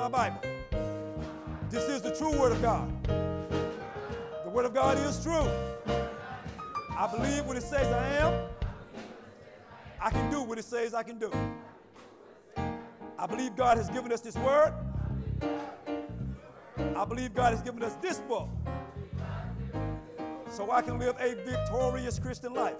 my Bible. This is the true Word of God. The Word of God is true. I believe what it says I am. I can do what it says I can do. I believe God has given us this Word. I believe God has given us this book so I can live a victorious Christian life.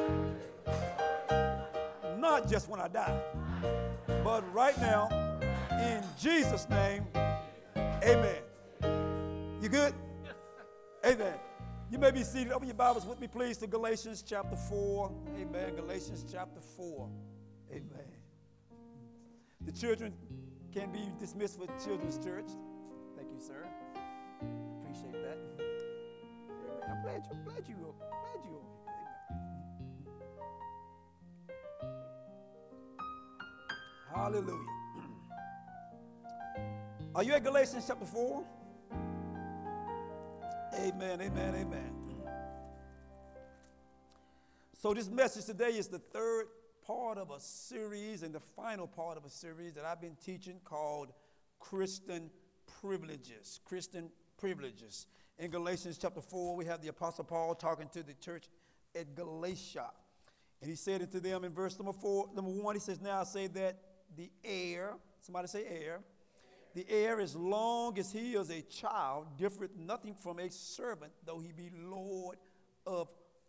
Not just when I die, but right now, in Jesus' name, amen. You good? Amen. You may be seated. Open your Bibles with me, please, to Galatians chapter 4. Amen. Galatians chapter 4. Amen. The children can be dismissed for Children's Church. Thank you, sir. Appreciate that. Amen. I'm glad you. Hallelujah. Are you at Galatians chapter 4? Amen, amen, amen. So this message today is the third part of a series and the final part of a series that I've been teaching called Christian Privileges. Christian Privileges. In Galatians chapter 4, we have the Apostle Paul talking to the church at Galatia. And he said unto them in verse number 1, he says, now I say that the heir, somebody say heir. The heir, as long as he is a child, differeth nothing from a servant, though he be Lord of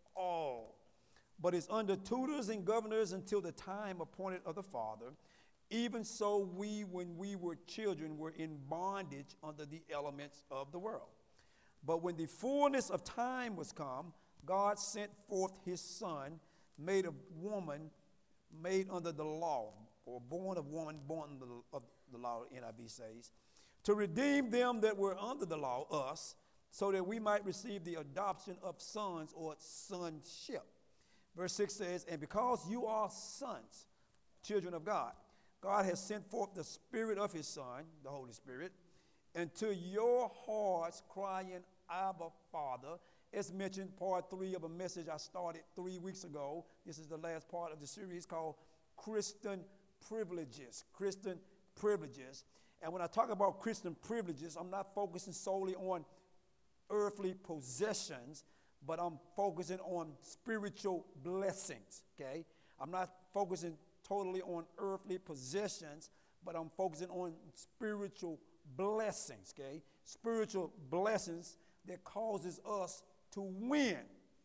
all. But is under tutors and governors until the time appointed of the Father. Even so we, when we were children, were in bondage under the elements of the world. But when the fullness of time was come, God sent forth his Son, made of woman, made under the law, or born of woman, born under the law, NIV says, to redeem them that were under the law, us, so that we might receive the adoption of sons or sonship. Verse 6 says, and because you are sons, children of God, God has sent forth the Spirit of his Son, the Holy Spirit, into your hearts crying, Abba, Father. As mentioned, part 3 of a message I started 3 weeks ago. This is the last part of the series called Christian Privileges. Christian Privileges. And when I talk about Christian privileges, I'm not focusing solely on earthly possessions, but I'm focusing on spiritual blessings, okay? I'm not focusing totally on earthly possessions, but I'm focusing on spiritual blessings, okay? Spiritual blessings that causes us to win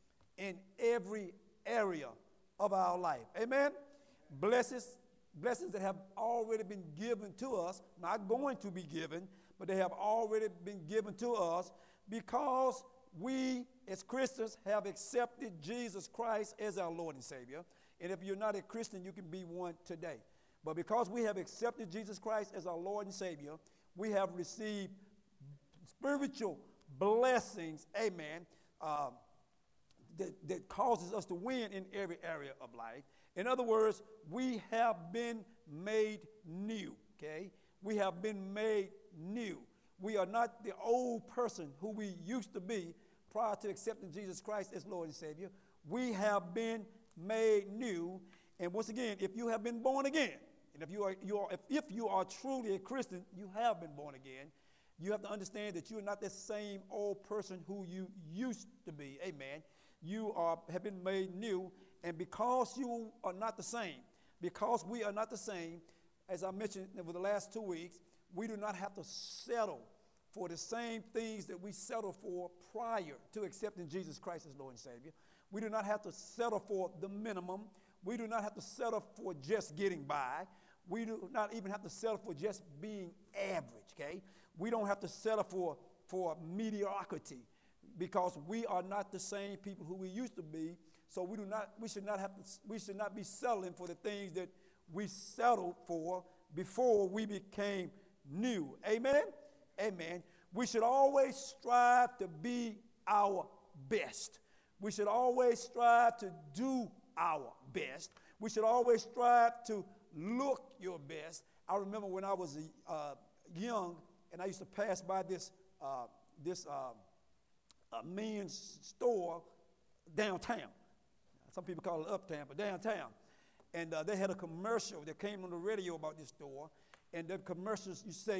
in every area of our life. Amen? Blessings that have already been given to us, not going to be given, but they have already been given to us because we as Christians have accepted Jesus Christ as our Lord and Savior. And if you're not a Christian, you can be one today. But because we have accepted Jesus Christ as our Lord and Savior, we have received spiritual blessings, amen, that causes us to win in every area of life. In other words, we have been made new, okay? We have been made new. We are not the old person who we used to be prior to accepting Jesus Christ as Lord and Savior. We have been made new. And once again, if you have been born again, and if you are truly a Christian, you have been born again, you have to understand that you are not the same old person who you used to be. Amen. You have been made new. And because you are not the same, because we are not the same, as I mentioned over the last 2 weeks, we do not have to settle for the same things that we settled for prior to accepting Jesus Christ as Lord and Savior. We do not have to settle for the minimum. We do not have to settle for just getting by. We do not even have to settle for just being average, okay? We don't have to settle for mediocrity because we are not the same people who we used to be. So we should not be settling for the things that we settled for before we became new. Amen? Amen. We should always strive to be our best. We should always strive to do our best. We should always strive to look your best. I remember when I was young and I used to pass by this men's store downtown. Some people call it uptown, but downtown. And they had a commercial that came on the radio about this store. And the commercials, you say,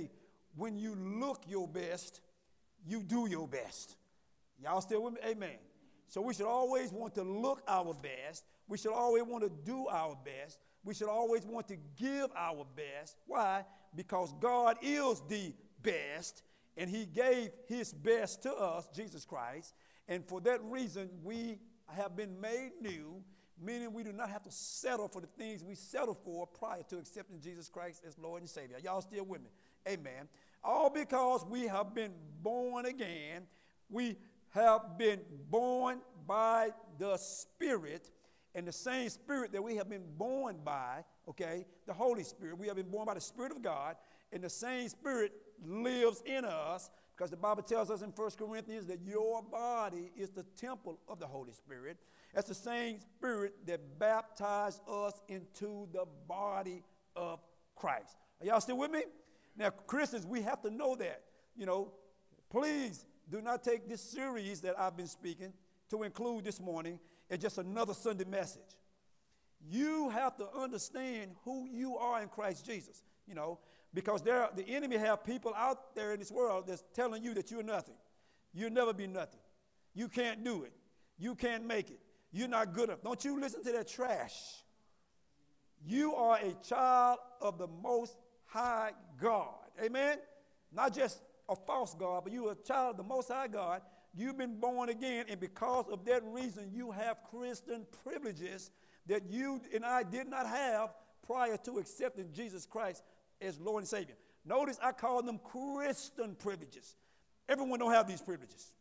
when you look your best, you do your best. Y'all still with me? Amen. So we should always want to look our best. We should always want to do our best. We should always want to give our best. Why? Because God is the best, and he gave his best to us, Jesus Christ. And for that reason, we have been made new, meaning we do not have to settle for the things we settled for prior to accepting Jesus Christ as Lord and Savior. Y'all still with me? Amen. All because we have been born again. We have been born by the Spirit, and the same Spirit that we have been born by, okay, the Holy Spirit. We have been born by the Spirit of God, and the same Spirit lives in us, because the Bible tells us in 1 Corinthians that your body is the temple of the Holy Spirit. That's the same Spirit that baptized us into the body of Christ. Are y'all still with me? Now, Christians, we have to know that. You know, please do not take this series that I've been speaking to include this morning as just another Sunday message. You have to understand who you are in Christ Jesus, you know, because the enemy have people out there in this world that's telling you that you're nothing. You'll never be nothing. You can't do it. You can't make it. You're not good enough. Don't you listen to that trash. You are a child of the Most High God. Amen? Not just a false God, but you are a child of the Most High God. You've been born again, and because of that reason, you have Christian privileges that you and I did not have prior to accepting Jesus Christ as Lord and Savior. Notice I call them Christian privileges. Everyone don't have these privileges,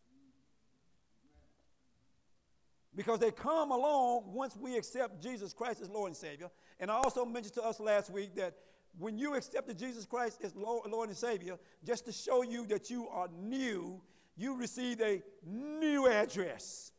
because they come along once we accept Jesus Christ as Lord and Savior. And I also mentioned to us last week that when you accepted Jesus Christ as Lord and Savior, just to show you that you are new, you received a new address.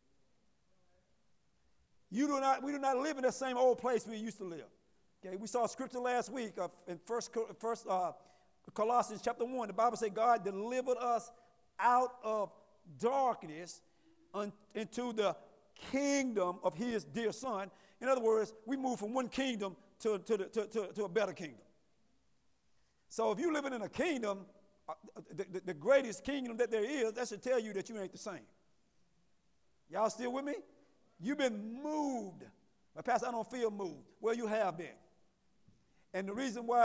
We do not live in the same old place we used to live. Okay, we saw a scripture last week in Colossians chapter 1. The Bible says God delivered us out of darkness into the kingdom of his dear Son. In other words, we moved from one kingdom to a better kingdom. So if you're living in a kingdom, the greatest kingdom that there is, that should tell you that you ain't the same. Y'all still with me? You've been moved. But Pastor, I don't feel moved. Well, you have been. And the reason why,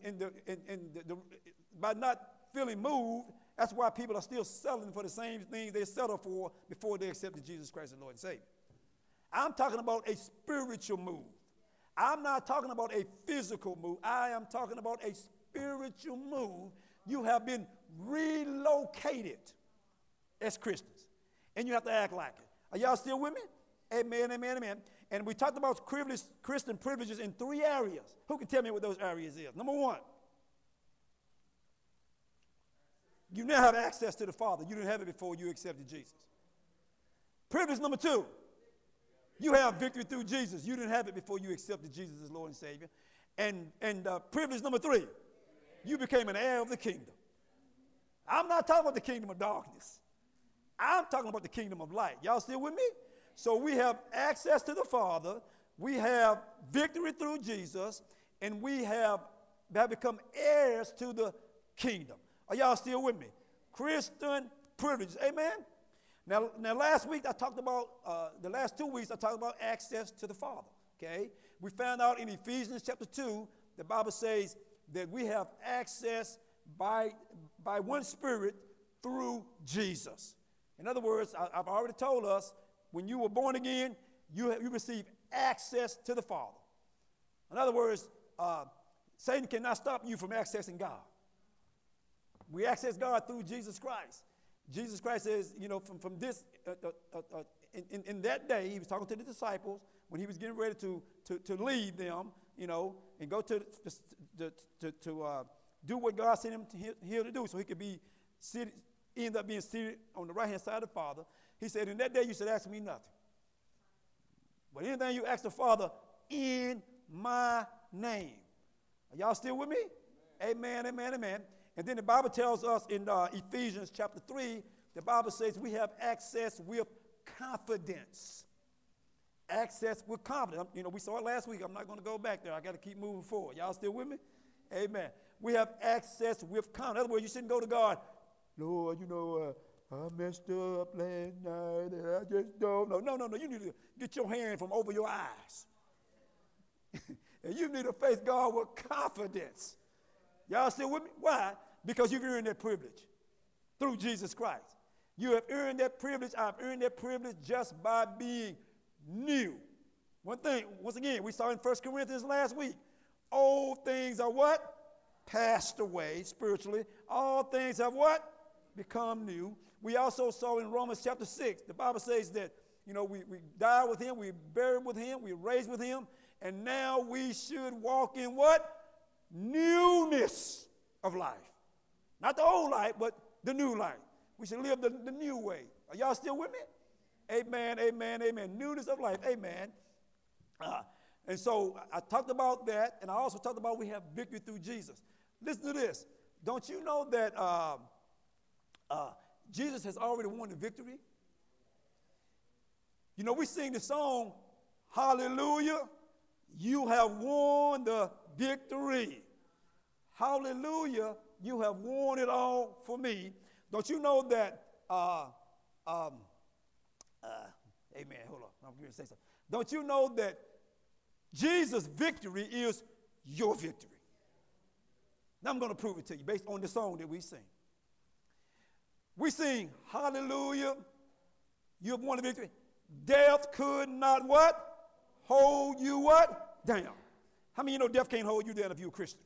by not feeling moved, that's why people are still settling for the same things they settled for before they accepted Jesus Christ as Lord and Savior. I'm talking about a spiritual move. I'm not talking about a physical move. I am talking about a spiritual move. You have been relocated as Christians, and you have to act like it. Are y'all still with me? Amen, amen, amen. And we talked about Christian privileges in 3 areas. Who can tell me what those areas is? Number 1, you now have access to the Father. You didn't have it before you accepted Jesus. Privilege number 2, you have victory through Jesus. You didn't have it before you accepted Jesus as Lord and Savior. And privilege number 3, you became an heir of the kingdom. I'm not talking about the kingdom of darkness. I'm talking about the kingdom of light. Y'all still with me? So we have access to the Father. We have victory through Jesus. And we have become heirs to the kingdom. Are y'all still with me? Christian privileges. Amen? Now last week I talked about, the last 2 weeks I talked about access to the Father. Okay? We found out in Ephesians chapter 2, the Bible says that we have access by one Spirit through Jesus. In other words, I've already told us, when you were born again, you received access to the Father. In other words, Satan cannot stop you from accessing God. We access God through Jesus Christ. Jesus Christ says, you know, from this, in that day, he was talking to the disciples when he was getting ready to lead them, you know, and go to do what God sent him here to do, so he could be seated, end up being seated on the right-hand side of the Father. He said, in that day you should ask me nothing. But anything you ask the Father in my name. Are y'all still with me? Amen, amen, amen. And then the Bible tells us in Ephesians chapter 3, the Bible says we have access with confidence. Access with confidence. You know, we saw it last week. I'm not going to go back there. I got to keep moving forward. Y'all still with me? Amen. We have access with confidence. In other words, you shouldn't go to God, Lord, I messed up last night and I just don't know. No. You need to get your hand from over your eyes. And you need to face God with confidence. Y'all still with me? Why? Because you've earned that privilege through Jesus Christ. You have earned that privilege. I've earned that privilege just by being new. One thing, once again, we saw in 1 Corinthians last week. Old things are what? Passed away spiritually. All things have what? Become new. We also saw in Romans chapter 6, the Bible says that, we died with him, we buried with him, we raised with him, and now we should walk in what? Newness of life. Not the old life, but the new life. We should live the new way. Are y'all still with me? Amen, amen, amen. Newness of life, amen. And so I talked about that, and I also talked about we have victory through Jesus. Listen to this. Don't you know that Jesus has already won the victory? We sing the song, Hallelujah, you have won the victory. Hallelujah, you have won it all for me. Don't you know that, amen, hold on, I'm going to say something. Don't you know that Jesus' victory is your victory? Now I'm going to prove it to you based on the song that we sing. We sing, hallelujah, you have won the victory. Death could not what? Hold you what? Down. How many of you know death can't hold you down if you're a Christian?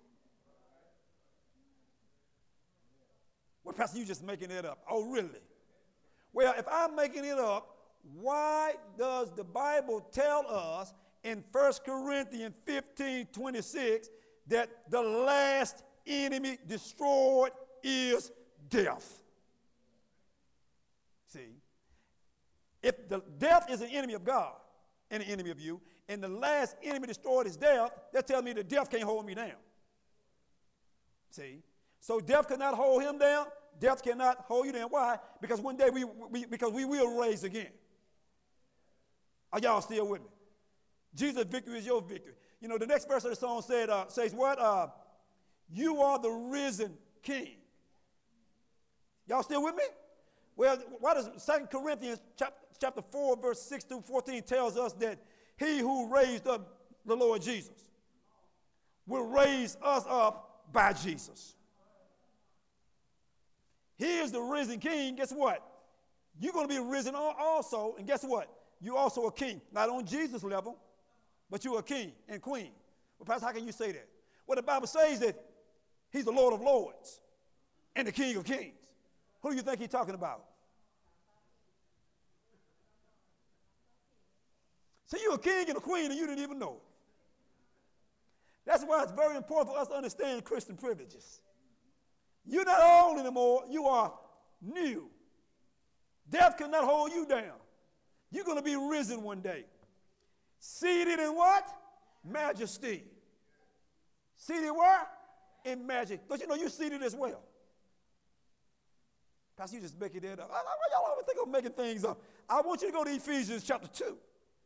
Well, Pastor, you just making it up. Oh, really? Well, if I'm making it up, why does the Bible tell us in 1 Corinthians 15:26 that the last enemy destroyed is death? See, if the death is an enemy of God and an enemy of you, and the last enemy destroyed is death, that tells me that death can't hold me down. See, so death cannot hold him down. Death cannot hold you down. Why? Because one day we will rise again. Are y'all still with me? Jesus' victory is your victory. The next verse of the song says what? You are the risen King. Y'all still with me? Well, why does 2 Corinthians chapter 4, verse 6 through 14 tells us that he who raised up the Lord Jesus will raise us up by Jesus. He is the risen King. Guess what? You're going to be risen also, and guess what? You're also a king. Not on Jesus' level, but you're a king and queen. Well, Pastor, how can you say that? Well, the Bible says that he's the Lord of lords and the King of kings. Who do you think he's talking about? So you're a king and a queen and you didn't even know it. That's why it's very important for us to understand Christian privileges. You're not old anymore. You are new. Death cannot hold you down. You're going to be risen one day. Seated in what? Majesty. Seated where? In majesty. Don't you know you're seated as well? Pastor, you just making that up. Why y'all always think I'm making things up? I want you to go to Ephesians chapter 2.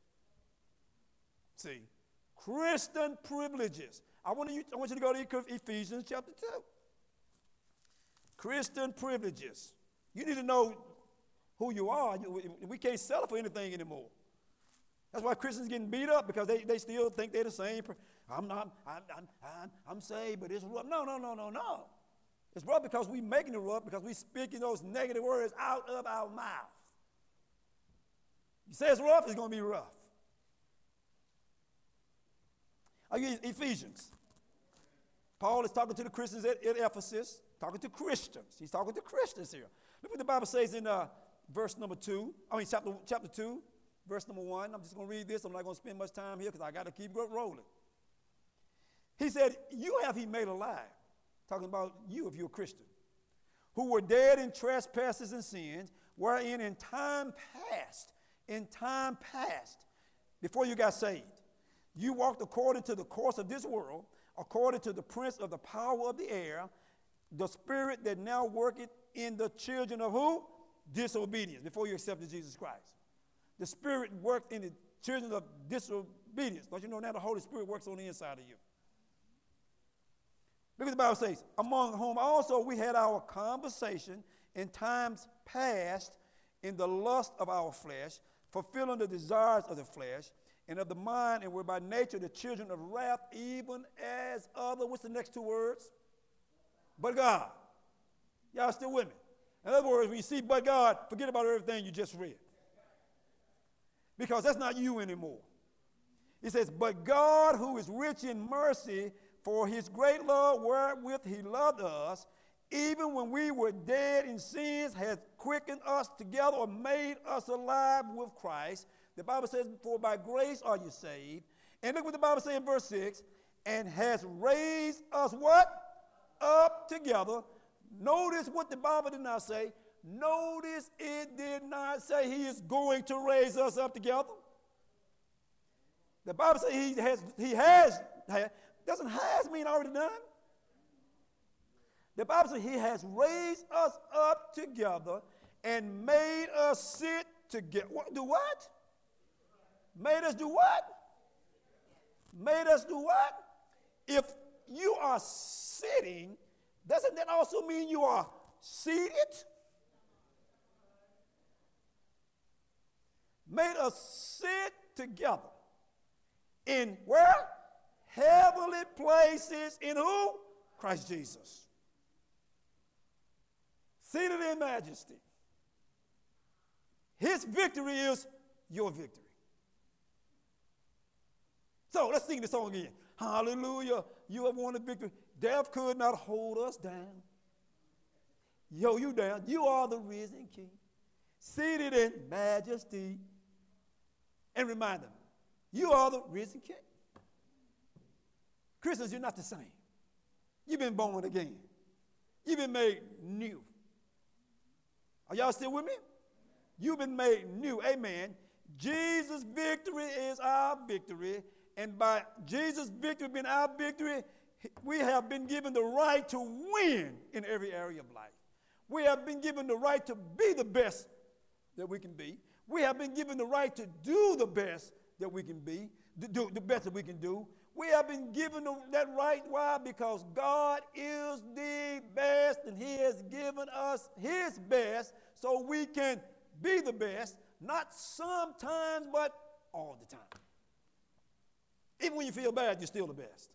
See, Christian privileges. I want you to go to Ephesians chapter 2. Christian privileges. You need to know who you are. We can't settle for anything anymore. That's why Christians getting beat up, because they still think they're the same. I'm saved, but it's rough. No. It's rough because we making it rough, because we speaking those negative words out of our mouth. You say it's rough, it's going to be rough. Ephesians. Paul is talking to the Christians at Ephesus, talking to Christians. He's talking to Christians here. Look what the Bible says in chapter 2, verse number 1. I'm just going to read this. I'm not going to spend much time here because I got to keep rolling. He said, you have he made alive. Talking about you if you're a Christian. Who were dead in trespasses and sins, wherein in time past, before you got saved, you walked according to the course of this world, according to the prince of the power of the air, the spirit that now worketh in the children of who? Disobedience, before you accepted Jesus Christ. The spirit worked in the children of disobedience. Don't you know now the Holy Spirit works on the inside of you? Look what the Bible says. Among whom also we had our conversation in times past in the lust of our flesh, fulfilling the desires of the flesh and of the mind, and were by nature the children of wrath, even as other. What's the next two words? But God. Y'all still with me? In other words, when you see but God, forget about everything you just read. Because that's not you anymore. He says, but God, who is rich in mercy, for his great love wherewith he loved us, even when we were dead in sins, hath quickened us together or made us alive with Christ. The Bible says, for by grace are you saved. And look what the Bible says in verse 6, and has raised us what? Up together. Notice what the Bible did not say. Notice it did not say he is going to raise us up together. The Bible says he has, doesn't has mean already done? The Bible says he has raised us up together and made us sit together. Do what? Made us do what? Made us do what? If you are sitting, doesn't that also mean you are seated? Made us sit together in where? Heavenly places in who? Christ Jesus. Seated in majesty. His victory is your victory. So let's sing the song again. Hallelujah, you have won the victory. Death could not hold us down. Yo, you down. You are the risen King. Seated in majesty. And remind them, you are the risen King. Christians, you're not the same. You've been born again. You've been made new. Are y'all still with me? You've been made new. Amen. Jesus' victory is our victory. And by Jesus' victory being our victory, we have been given the right to win in every area of life. We have been given the right to be the best that we can be. We have been given the right to do the best that we can be, do the best that we can do. We have been given that right. Why? Because God is the best, and he has given us his best so we can be the best, not sometimes, but all the time. Even when you feel bad, you're still the best.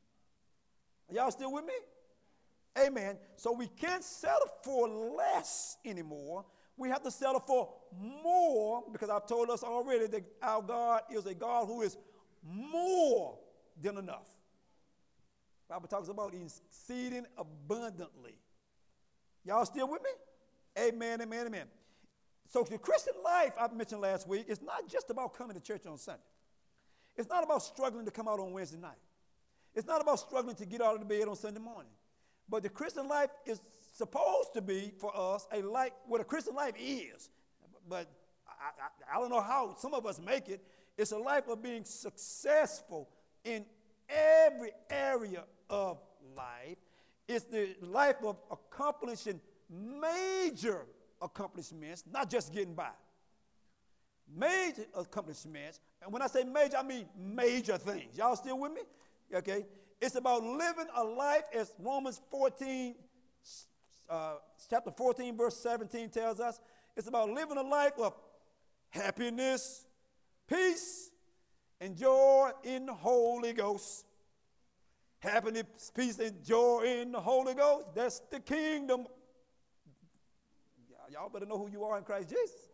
Are y'all still with me? Amen. So we can't settle for less anymore. We have to settle for more, because I've told us already that our God is a God who is more than enough. The Bible talks about exceeding abundantly. Y'all still with me? Amen, amen, amen. So the Christian life, I mentioned last week, is not just about coming to church on Sunday. It's not about struggling to come out on Wednesday night. It's not about struggling to get out of the bed on Sunday morning. But the Christian life is supposed to be, for us, a life, what a Christian life is. But I don't know how some of us make it. It's a life of being successful in every area of life. It's the life of accomplishing major accomplishments, not just getting by. Major accomplishments. And when I say major, I mean major things. Y'all still with me? Okay. It's about living a life, as Romans 14, chapter 14, verse 17 tells us. It's about living a life of happiness, peace, and joy in the Holy Ghost. Happiness, peace, and joy in the Holy Ghost. That's the kingdom. Y'all better know who you are in Christ Jesus.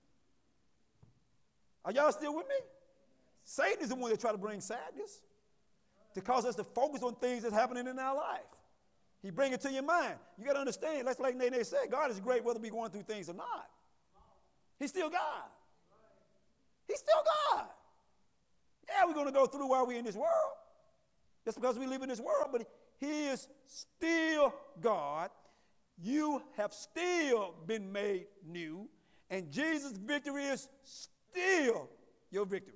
Are y'all still with me? Satan is the one that try to bring sadness, to cause us to focus on things that's happening in our life. He bring it to your mind. You got to understand, that's like Nene said, God is great whether we're going through things or not. He's still God. He's still God. Yeah, we're going to go through while we're in this world. That's because we live in this world, but he is still God. You have still been made new, and Jesus' victory is still your victory.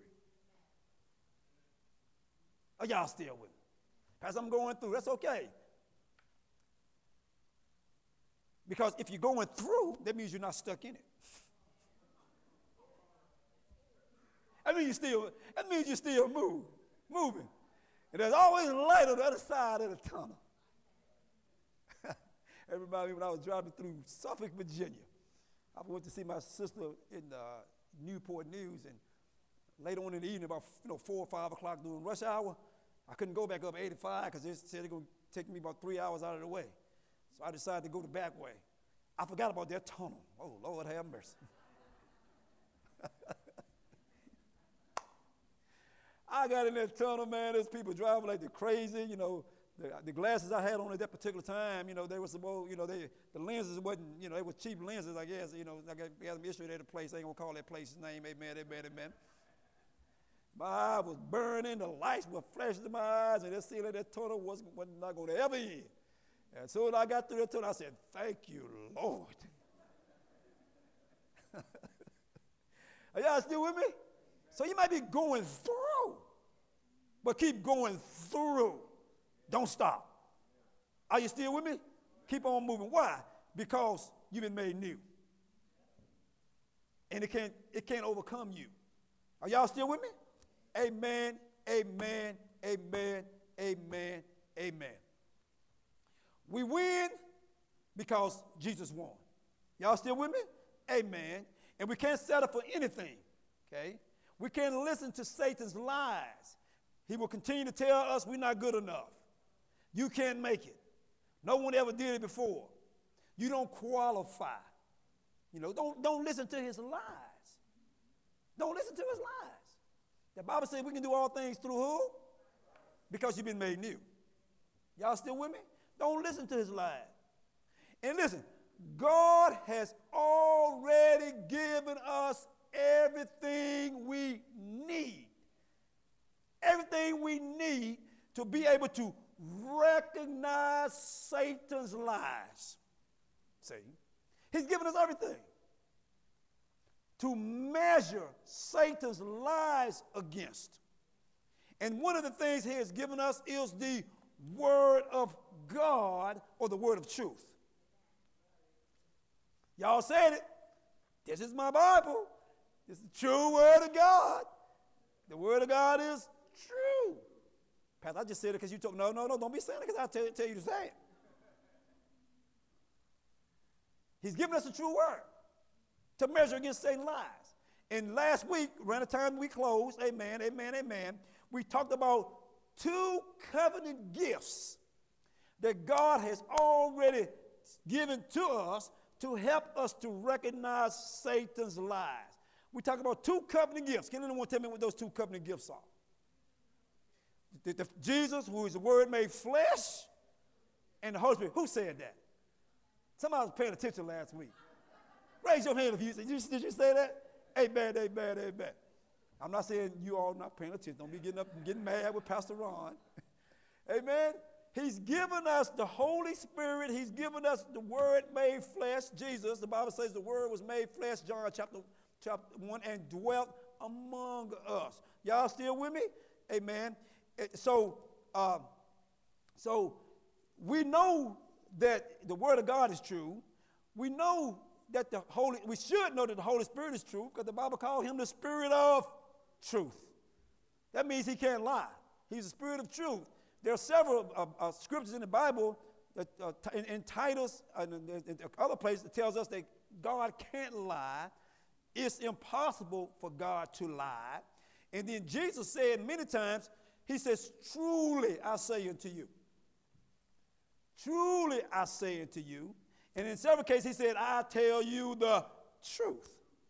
Are y'all still with me? As I'm going through, that's okay. Because if you're going through, that means you're not stuck in it. That means you're still moving. And there's always light on the other side of the tunnel. reminded me when I was driving through Suffolk, Virginia. I went to see my sister in Newport News, and later on in the evening, about 4 or 5 o'clock during rush hour, I couldn't go back up 85 because they said they're going to take me about 3 hours out of the way. So I decided to go the back way. I forgot about that tunnel. Oh, Lord have mercy. I got in that tunnel, man. There's people driving like they're crazy. The glasses I had on at that particular time, they were the lenses wasn't, they were cheap lenses, I guess. I got them issued at a place. I ain't going to call that place's name. Amen, amen, amen. My eye was burning. The lights were flashing in my eyes, and it seemed like that tunnel was not going to ever end. And so when I got through that tunnel, I said, thank you, Lord. Are y'all still with me? So you might be going through, but keep going through. Don't stop. Are you still with me? Keep on moving. Why? Because you've been made new. And it can't overcome you. Are y'all still with me? Amen, amen, amen, amen, amen. We win because Jesus won. Y'all still with me? Amen. And we can't settle for anything, okay? We can't listen to Satan's lies. He will continue to tell us we're not good enough. You can't make it. No one ever did it before. You don't qualify. Don't listen to his lies. Don't listen to his lies. The Bible says we can do all things through who? Because you've been made new. Y'all still with me? Don't listen to his lies. And listen, God has already given us everything we need. Everything we need to be able to recognize Satan's lies. See? He's given us everything to measure Satan's lies against. And one of the things he has given us is the Word of God, or the word of truth. Y'all said it. This is my Bible. This is the true Word of God. The Word of God is true. Pastor, I just said it because you told me. No, don't be saying it because I tell you to say it. He's given us a true word to measure against Satan's lies. And last week, around the time we closed, amen, we talked about 2 covenant gifts that God has already given to us to help us to recognize Satan's lies. We talk about 2 covenant gifts. Can anyone tell me what those 2 covenant gifts are? Jesus, who is the Word made flesh, and the Holy Spirit. Who said that? Somebody was paying attention last week. Raise your hand if you said, did you say that? Amen, amen, amen. I'm not saying you all not paying attention. Don't be getting up and getting mad with Pastor Ron. Amen. He's given us the Holy Spirit. He's given us the Word made flesh, Jesus. The Bible says the Word was made flesh, John chapter 1, and dwelt among us. Y'all still with me? Amen. So we know that the Word of God is true. We know that we should know that the Holy Spirit is true because the Bible calls him the Spirit of truth. That means he can't lie. He's the Spirit of truth. There are several scriptures in the Bible that in Titus and other places that tells us that God can't lie. It's impossible for God to lie. And then Jesus said many times, he says, truly I say unto you. Truly I say unto you. And in several cases he said, I tell you the truth.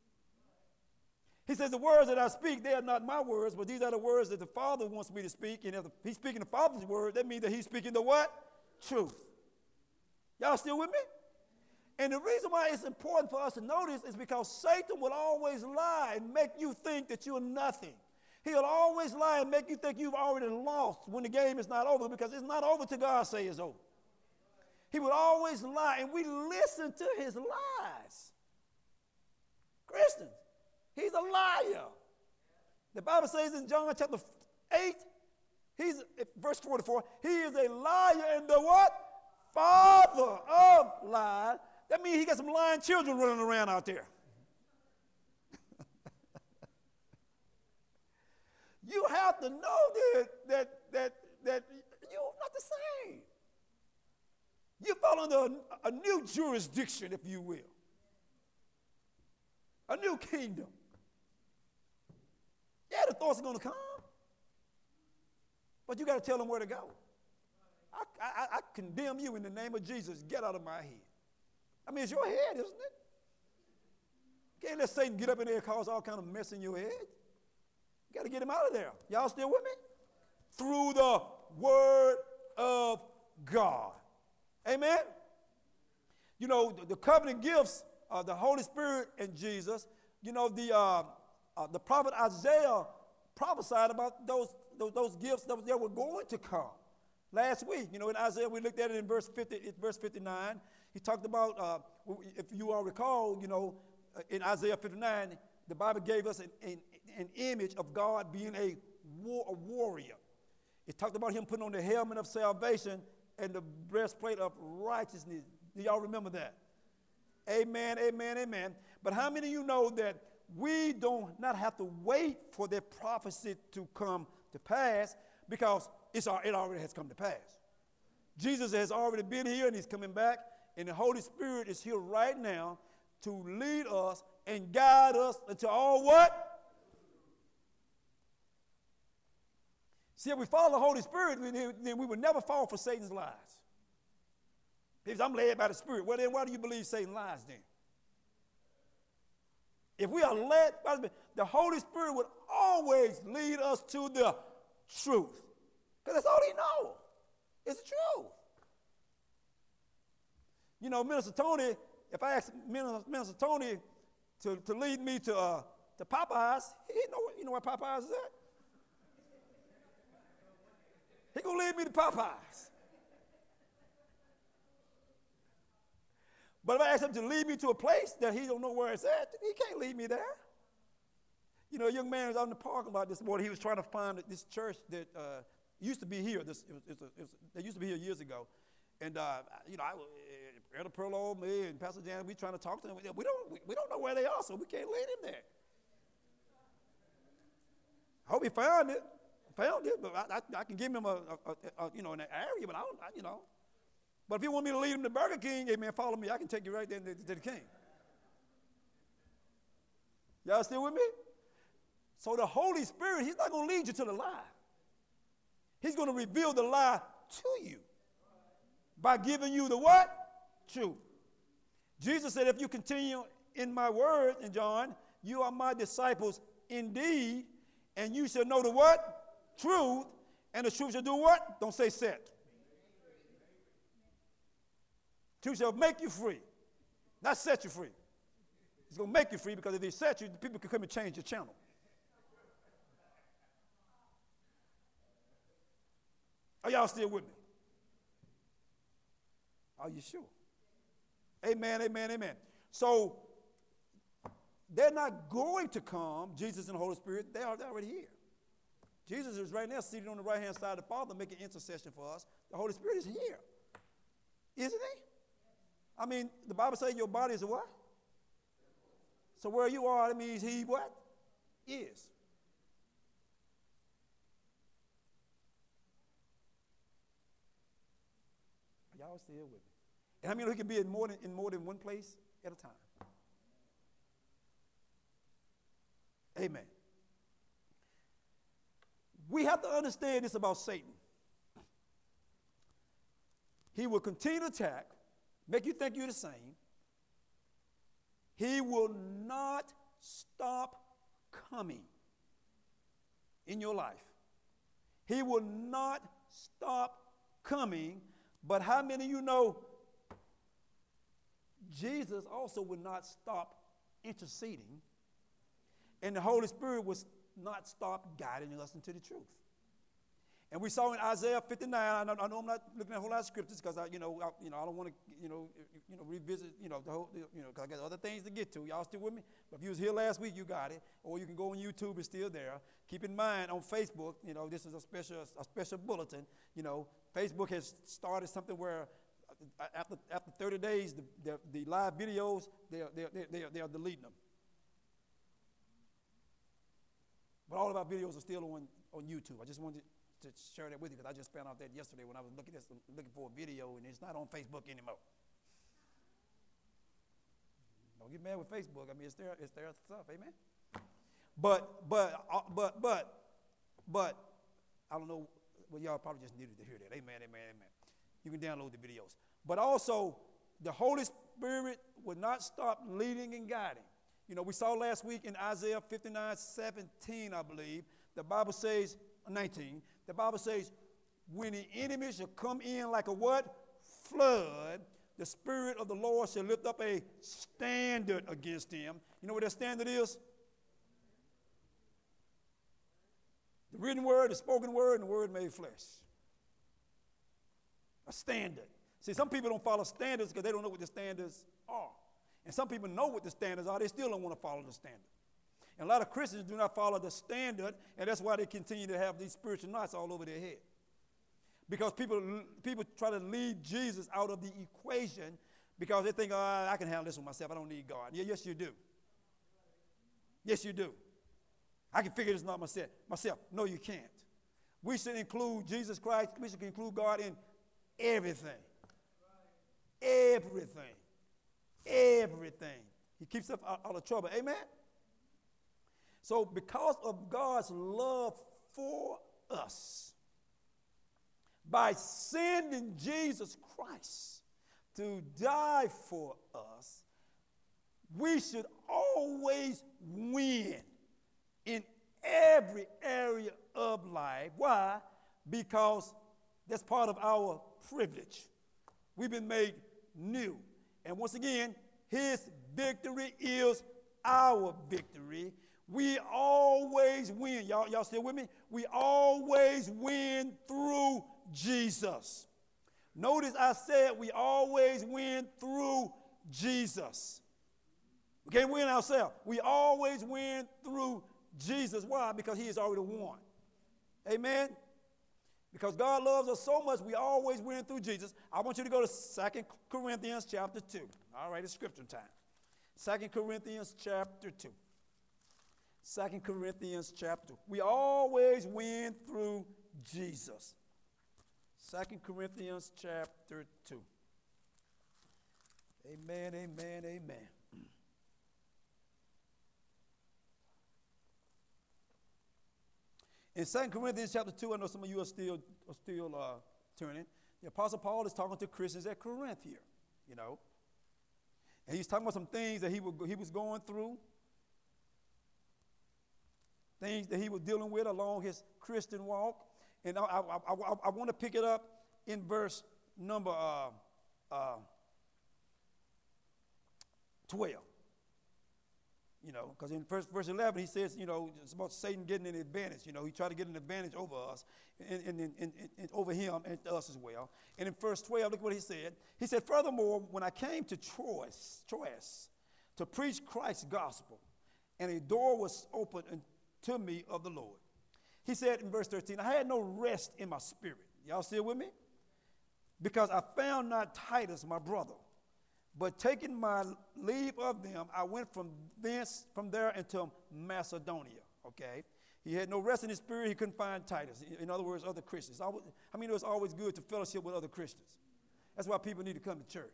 He says, the words that I speak, they are not my words, but these are the words that the Father wants me to speak. And if he's speaking the Father's word, that means that he's speaking the what? Truth. Y'all still with me? And the reason why it's important for us to know this is because Satan will always lie and make you think that you're nothing. He'll always lie and make you think you've already lost when the game is not over, because it's not over till God says it's over. He will always lie, and we listen to his lies. Christians, he's a liar. The Bible says in John chapter 8, verse 44, he is a liar and the what? Father of lies. That means he got some lying children running around out there. You have to know that you're not the same. You fall under a new jurisdiction, if you will. A new kingdom. Yeah, the thoughts are going to come. But you got to tell them where to go. I condemn you in the name of Jesus. Get out of my head. I mean, it's your head, isn't it? You can't let Satan get up in there and cause all kind of mess in your head. You got to get him out of there. Y'all still with me? Through the word of God. Amen? You know, the covenant gifts of the Holy Spirit and Jesus, you know, the prophet Isaiah prophesied about those gifts that were going to come. Last week, you know, in Isaiah, we looked at it in verse 59. He talked about, if you all recall, you know, in Isaiah 59, the Bible gave us an image of God being a warrior. It talked about him putting on the helmet of salvation and the breastplate of righteousness. Do y'all remember that? Amen, amen, amen. But how many of you know that we do not have to wait for that prophecy to come to pass, because it already has come to pass? Jesus has already been here and he's coming back, and the Holy Spirit is here right now to lead us and guide us into all what? See, if we follow the Holy Spirit, then we would never fall for Satan's lies. Because I'm led by the Spirit. Well, then why do you believe Satan lies then? If we are led by the Spirit, the Holy Spirit would always lead us to the truth. Because that's all he knows. It's the truth. You know, Minister Tony, if I ask Minister Tony to lead me to Popeyes, you know where Popeyes is at? He going to lead me to Popeyes. But if I ask him to lead me to a place that he don't know where it's at, he can't lead me there. You know, a young man was out in the parking lot this morning. He was trying to find this church that used to be here. They used to be here years ago. And, you know, Elder Perlo, me, and Pastor Jan, we trying to talk to them. We don't know where they are, so we can't lead him there. I hope he found it, but I can give him you know, an area, but I don't, you know. But if you want me to lead him to Burger King, amen, follow me. I can take you right there to the King. Y'all still with me? So the Holy Spirit, he's not going to lead you to the lie. He's going to reveal the lie to you by giving you the what? Truth. Jesus said, if you continue in my word, in John, you are my disciples indeed, and you shall know the what? Truth, and the truth shall do what? Don't say set. Truth shall make you free, not set you free. It's going to make you free, because if they set you, people can come and change your channel. Are y'all still with me? Are you sure? Amen, amen, amen. So they're not going to come, Jesus and the Holy Spirit. They're already here. Jesus is right now seated on the right-hand side of the Father making intercession for us. The Holy Spirit is here. Isn't he? I mean, the Bible says your body is a what? So where you are, that means he what? Is. Y'all still with me? And I mean, he can be in more than one place at a time. Amen. We have to understand this about Satan. He will continue to attack, make you think you're the same. He will not stop coming in your life. He will not stop coming. But how many of you know Jesus also would not stop interceding, and the Holy Spirit would not stop guiding us into the truth? And we saw in Isaiah 59. I know I'm not looking at a whole lot of scriptures, because I don't want to revisit the whole, because I got other things to get to. Y'all still with me? But if you was here last week, you got it. Or you can go on YouTube; it's still there. Keep in mind, on Facebook, this is a special bulletin. Facebook has started something where after 30 days, the live videos they are deleting them. But all of our videos are still on YouTube. I just wanted to share that with you because I just found out that yesterday when I was looking for a video, and it's not on Facebook anymore. Don't get mad with Facebook. I mean, it's their stuff, amen. But I don't know. Well, y'all probably just needed to hear that. Amen, amen, amen. You can download the videos. But also, the Holy Spirit will not stop leading and guiding. You know, we saw last week in Isaiah 59:17, I believe, the Bible says, 19, the Bible says, when the enemy shall come in like a what? Flood, the Spirit of the Lord shall lift up a standard against him. You know what that standard is? The written word, the spoken word, and the word made flesh. A standard. See, some people don't follow standards because they don't know what the standards are. And some people know what the standards are. They still don't want to follow the standard. And a lot of Christians do not follow the standard, and that's why they continue to have these spiritual knots all over their head. Because people try to leave Jesus out of the equation because they think, oh, I can handle this with myself. I don't need God. Yeah, yes, you do. Yes, you do. I can figure this out myself. No, you can't. We should include Jesus Christ. We should include God in everything. Everything. Everything. He keeps us out of trouble. Amen? So because of God's love for us, by sending Jesus Christ to die for us, we should always win in every area of life. Why? Because that's part of our privilege. We've been made new. And once again, his victory is our victory. We always win. Y'all still with me? We always win through Jesus. Notice I said we always win through Jesus. We can't win ourselves. We always win through Jesus. Why? Because he has already won. Amen? Because God loves us so much, we always win through Jesus. I want you to go to 2 Corinthians chapter 2. All right, it's scripture time. 2 Corinthians chapter 2. 2 Corinthians chapter 2. We always win through Jesus. 2 Corinthians chapter 2. Amen, amen, amen. In 2 Corinthians chapter 2, I know some of you are still turning. The Apostle Paul is talking to Christians at Corinth here, you know. And he's talking about some things that he was going through, things that he was dealing with along his Christian walk. And I want to pick it up in verse number 12. You know, because in verse 11, he says, you know, it's about Satan getting an advantage. You know, he tried to get an advantage over us and over him and us as well. And in verse 12, look what he said. He said, furthermore, when I came to Troas to preach Christ's gospel, and a door was opened to me of the Lord. He said in verse 13, I had no rest in my spirit. Y'all still with me? Because I found not Titus, my brother. But taking my leave of them, I went from there into Macedonia, okay? He had no rest in his spirit. He couldn't find Titus. In other words, other Christians. I mean, it was always good to fellowship with other Christians. That's why people need to come to church.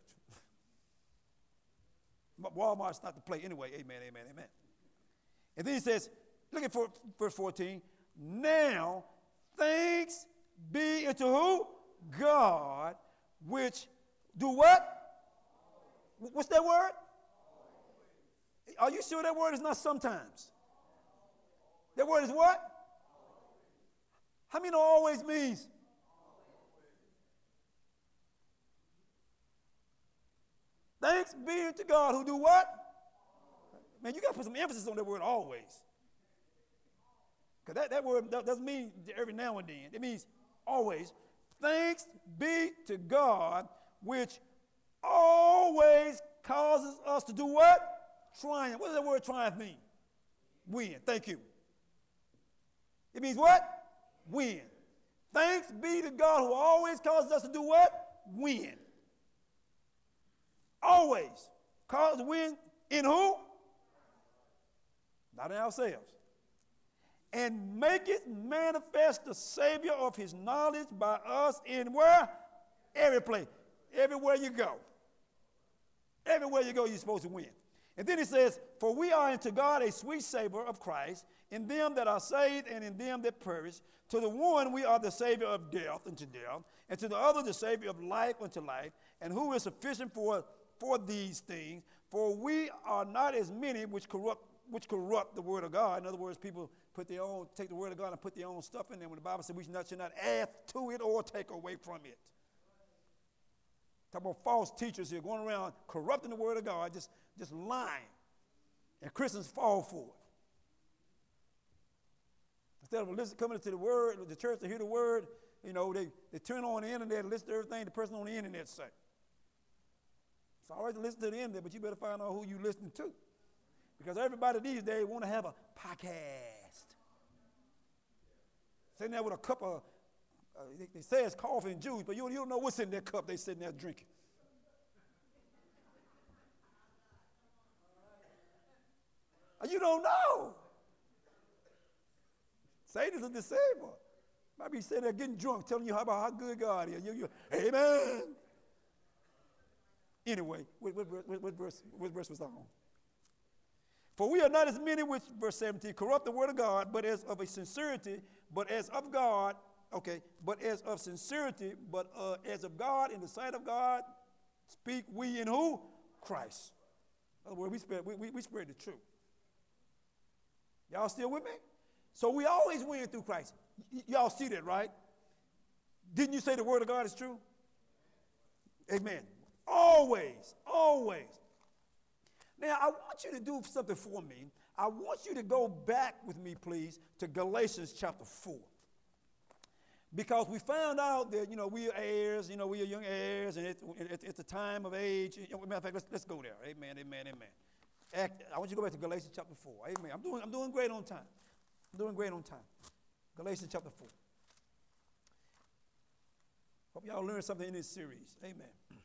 Walmart's not the place anyway. Amen, amen, amen. And then he says, look at verse 14. Now, thanks be unto who? God, which do what? What's that word? Are you sure that word is not sometimes? That word is what? How many know always means? Thanks be unto God who do what? Man, you got to put some emphasis on that word always. Because that word doesn't mean every now and then. It means always. Thanks be to God, which always causes us to do what? Triumph. What does that word triumph mean? Win. Thank you. It means what? Win. Thanks be to God who always causes us to do what? Win. Always. Cause win in who? Not in ourselves. and make it manifest the Savior of his knowledge by us in where? Every place. Everywhere you go. Everywhere you go, you're supposed to win. And then he says, for we are unto God a sweet savor of Christ in them that are saved and in them that perish. To the one we are the Savior of death unto death, and to the other the Savior of life unto life. And who is sufficient for these things? For we are not as many which corrupt the word of God. In other words, people take the word of God and put their own stuff in there when the Bible says we should not add to it or take away from it. Talk about false teachers here going around corrupting the word of God, just lying. And Christians fall for it. Instead of coming to the word, the church to hear the word, they turn on the internet and listen to everything the person on the internet say. It's all right to listen to the internet, but you better find out who you're listening to. Because everybody these days want to have a podcast. Sitting there with a cup of, they say it's coffee and juice, but you don't know what's in their cup they sitting there drinking. You don't know. Satan's a deceiver. Might be sitting there getting drunk, telling you about how good God is. Amen. Anyway, what verse was on? For we are not as many which, verse 17, corrupt the word of God, but as of a sincerity, but as of God, but as of sincerity, but as of God, in the sight of God, speak we in who? Christ. In other words, we spread the truth. Y'all still with me? So we always win through Christ. Y'all see that, right? Didn't you say the word of God is true? Amen. Always, always. Now, I want you to do something for me. I want you to go back with me, please, to Galatians chapter 4. Because we found out that, we are heirs, we are young heirs, and it's a time of age. Matter of fact, let's go there. Amen, amen, amen. I want you to go back to Galatians chapter 4. Amen. I'm doing great on time. I'm doing great on time. Galatians chapter 4. Hope y'all learned something in this series. Amen.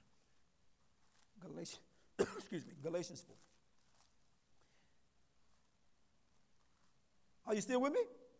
Galatians 4. Are you still with me?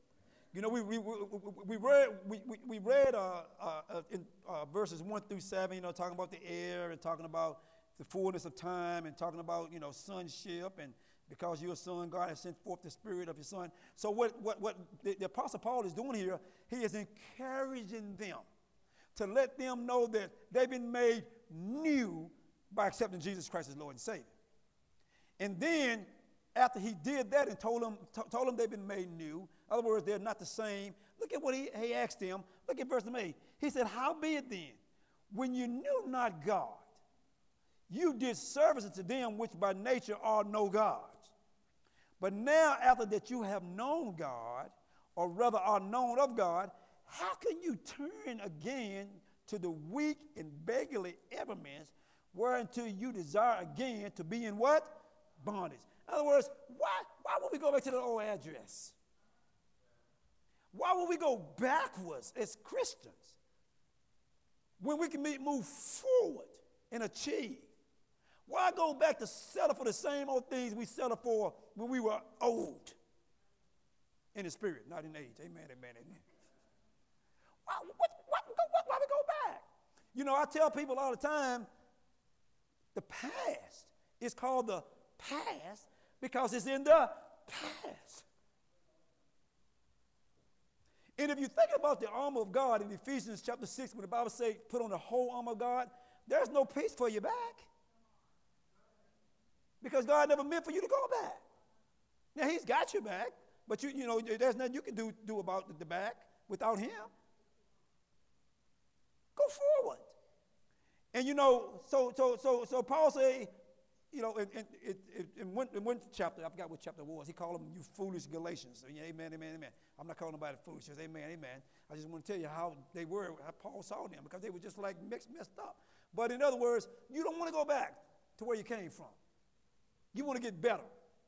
We read in verses 1 through 7, talking about the heir and talking about the fullness of time and talking about, sonship, and because you're a son, God has sent forth the Spirit of His Son. So what the Apostle Paul is doing here, he is encouraging them to let them know that they've been made new by accepting Jesus Christ as Lord and Savior. And then after he did that and told them they've been made new, in other words, they're not the same. Look at what he asked them. Look at verse 8. He said, howbeit then, when you knew not God, you did service unto them which by nature are no gods. But now after that you have known God, or rather are known of God, how can you turn again to the weak and beggarly elements, whereunto you desire again to be in what? Bondage. In other words, why would we go back to the old address? Why would we go backwards as Christians when we can move forward and achieve? Why go back to settle for the same old things we settled for when we were old in the spirit, not in age? Amen, amen, amen. Why we go back? I tell people all the time, the past is called the past because it's in the past. And if you think about the armor of God in Ephesians chapter 6, when the Bible says put on the whole armor of God, there's no peace for your back. Because God never meant for you to go back. Now, He's got your back, but there's nothing you can do about the back without Him. Go forward. And so Paul said, in one chapter, I forgot what chapter it was, he called them you foolish Galatians. So, amen, amen, amen. I'm not calling nobody foolish. Just amen, amen. I just want to tell you how they were, how Paul saw them, because they were just like messed up. But in other words, you don't want to go back to where you came from. You want to get better,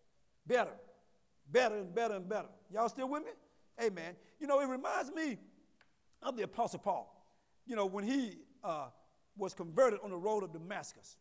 and better. Y'all still with me? Amen. It reminds me of the Apostle Paul. When he was converted on the road of Damascus.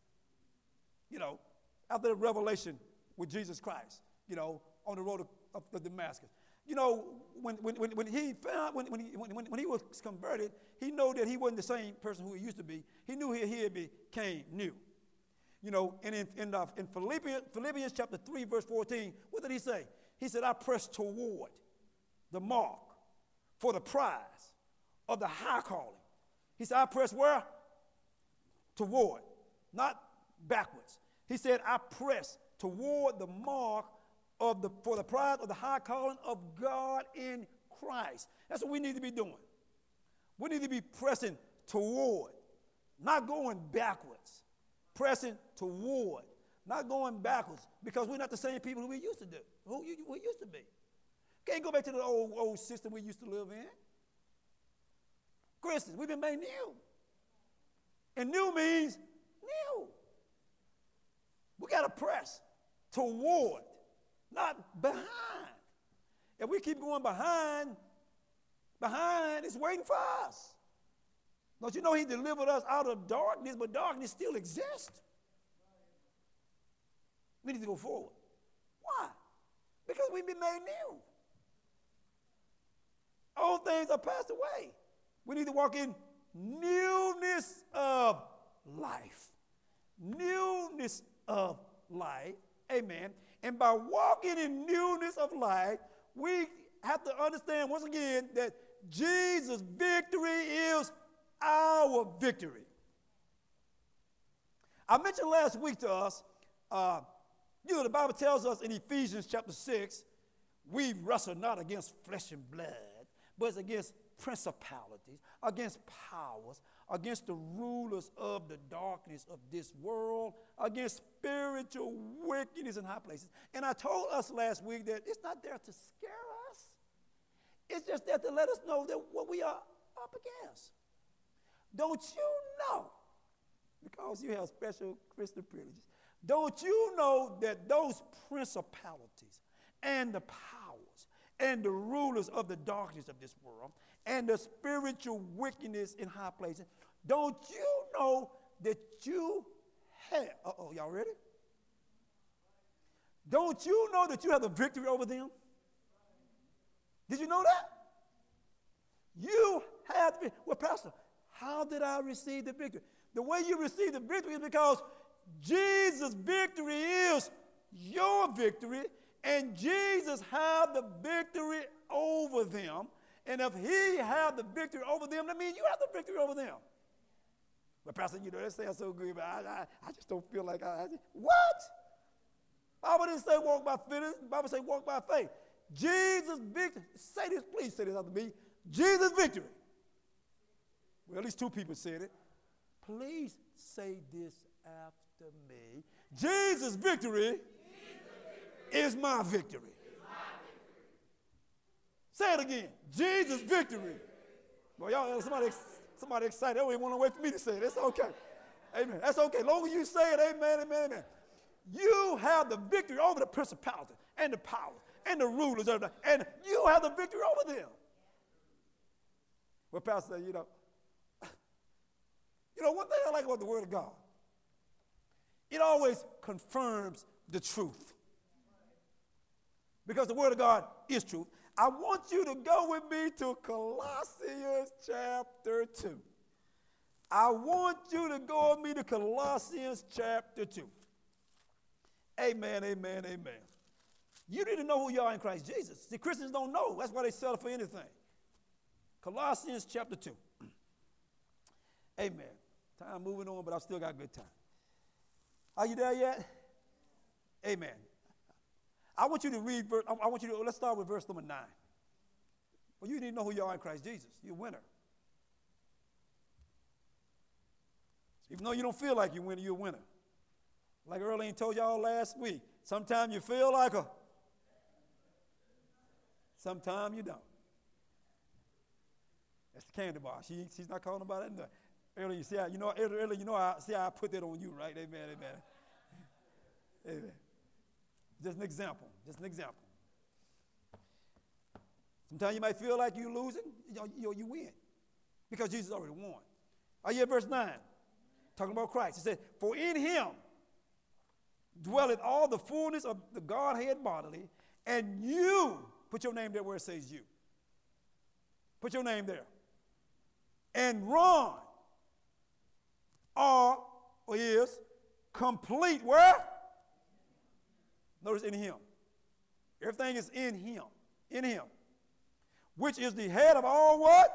After the revelation with Jesus Christ, on the road of Damascus. You know, when he was converted, he knew that he wasn't the same person who he used to be. He knew he had became new. You know, and in Philippians chapter 3, verse 14, what did he say? He said, I press toward the mark for the prize of the high calling. He said, I press where? Toward, not backwards. He said, I press toward the mark for the prize of the high calling of God in Christ. That's what we need to be doing. We need to be pressing toward, not going backwards. Pressing toward, not going backwards, because we're not the same people who we used to do, who we used to be. Can't go back to the old system we used to live in. Christians, we've been made new. And new means new. We got to press toward, not behind. If we keep going behind, it's waiting for us. Don't you know he delivered us out of darkness, but darkness still exists? We need to go forward. Why? Because we've been made new. Old things are passed away. We need to walk in newness of life. Newness of life. Amen. And by walking in newness of life, we have to understand once again that Jesus' victory is our victory. I mentioned last week to us, the Bible tells us in Ephesians chapter 6, we wrestle not against flesh and blood, but it's against principalities, against powers, against the rulers of the darkness of this world, against spiritual wickedness in high places. And I told us last week that it's not there to scare us. It's just there to let us know that what we are up against. Don't you know, because you have special Christian privileges, don't you know that those principalities and the powers and the rulers of the darkness of this world and the spiritual wickedness in high places, don't you know that you have, y'all ready? Don't you know that you have the victory over them? Did you know that? You have the victory. Well, Pastor, how did I receive the victory? The way you receive the victory is because Jesus' victory is your victory, and Jesus had the victory over them. And if he had the victory over them, that means you have the victory over them. But Pastor, that sounds so good, but I just don't feel like what? Bible didn't say walk by faith. Bible say walk by faith. Jesus' victory. Say this, please say this after me. Jesus' victory. Well, at least two people said it. Please say this after me. Jesus' victory, is my victory. Say it again. Jesus' victory. Well, y'all, somebody excited. They don't even want to wait for me to say it. It's okay. Amen. That's okay. As long as you say it, amen, amen, amen. You have the victory over the principality and the power and the rulers of and you have the victory over them. Well, Pastor, one thing I like about the Word of God, it always confirms the truth. Because the Word of God is truth. I want you to go with me to Colossians chapter 2. I want you to go with me to Colossians chapter 2. Amen, amen, amen. You need to know who you are in Christ Jesus. See, Christians don't know. That's why they settle for anything. Colossians chapter 2. Amen. Time moving on, but I've still got good time. Are you there yet? Amen. I want you to read, let's start with verse number 9. Well, you need to know who you are in Christ Jesus. You're a winner. Even though you don't feel like you're a winner. Like Earlene told y'all last week, sometimes you feel like sometimes you don't. That's the candy bar. She's not calling about it. Earlier, see how I put that on you, right? Amen, amen. Amen. Just an example. Sometimes you might feel like you're losing. You win. Because Jesus already won. Are you at verse 9? Talking about Christ. He said, for in him dwelleth all the fullness of the Godhead bodily, and you put your name there where it says you. Put your name there. And run are or is complete where? Notice in him. Everything is in him. In him. Which is the head of all what?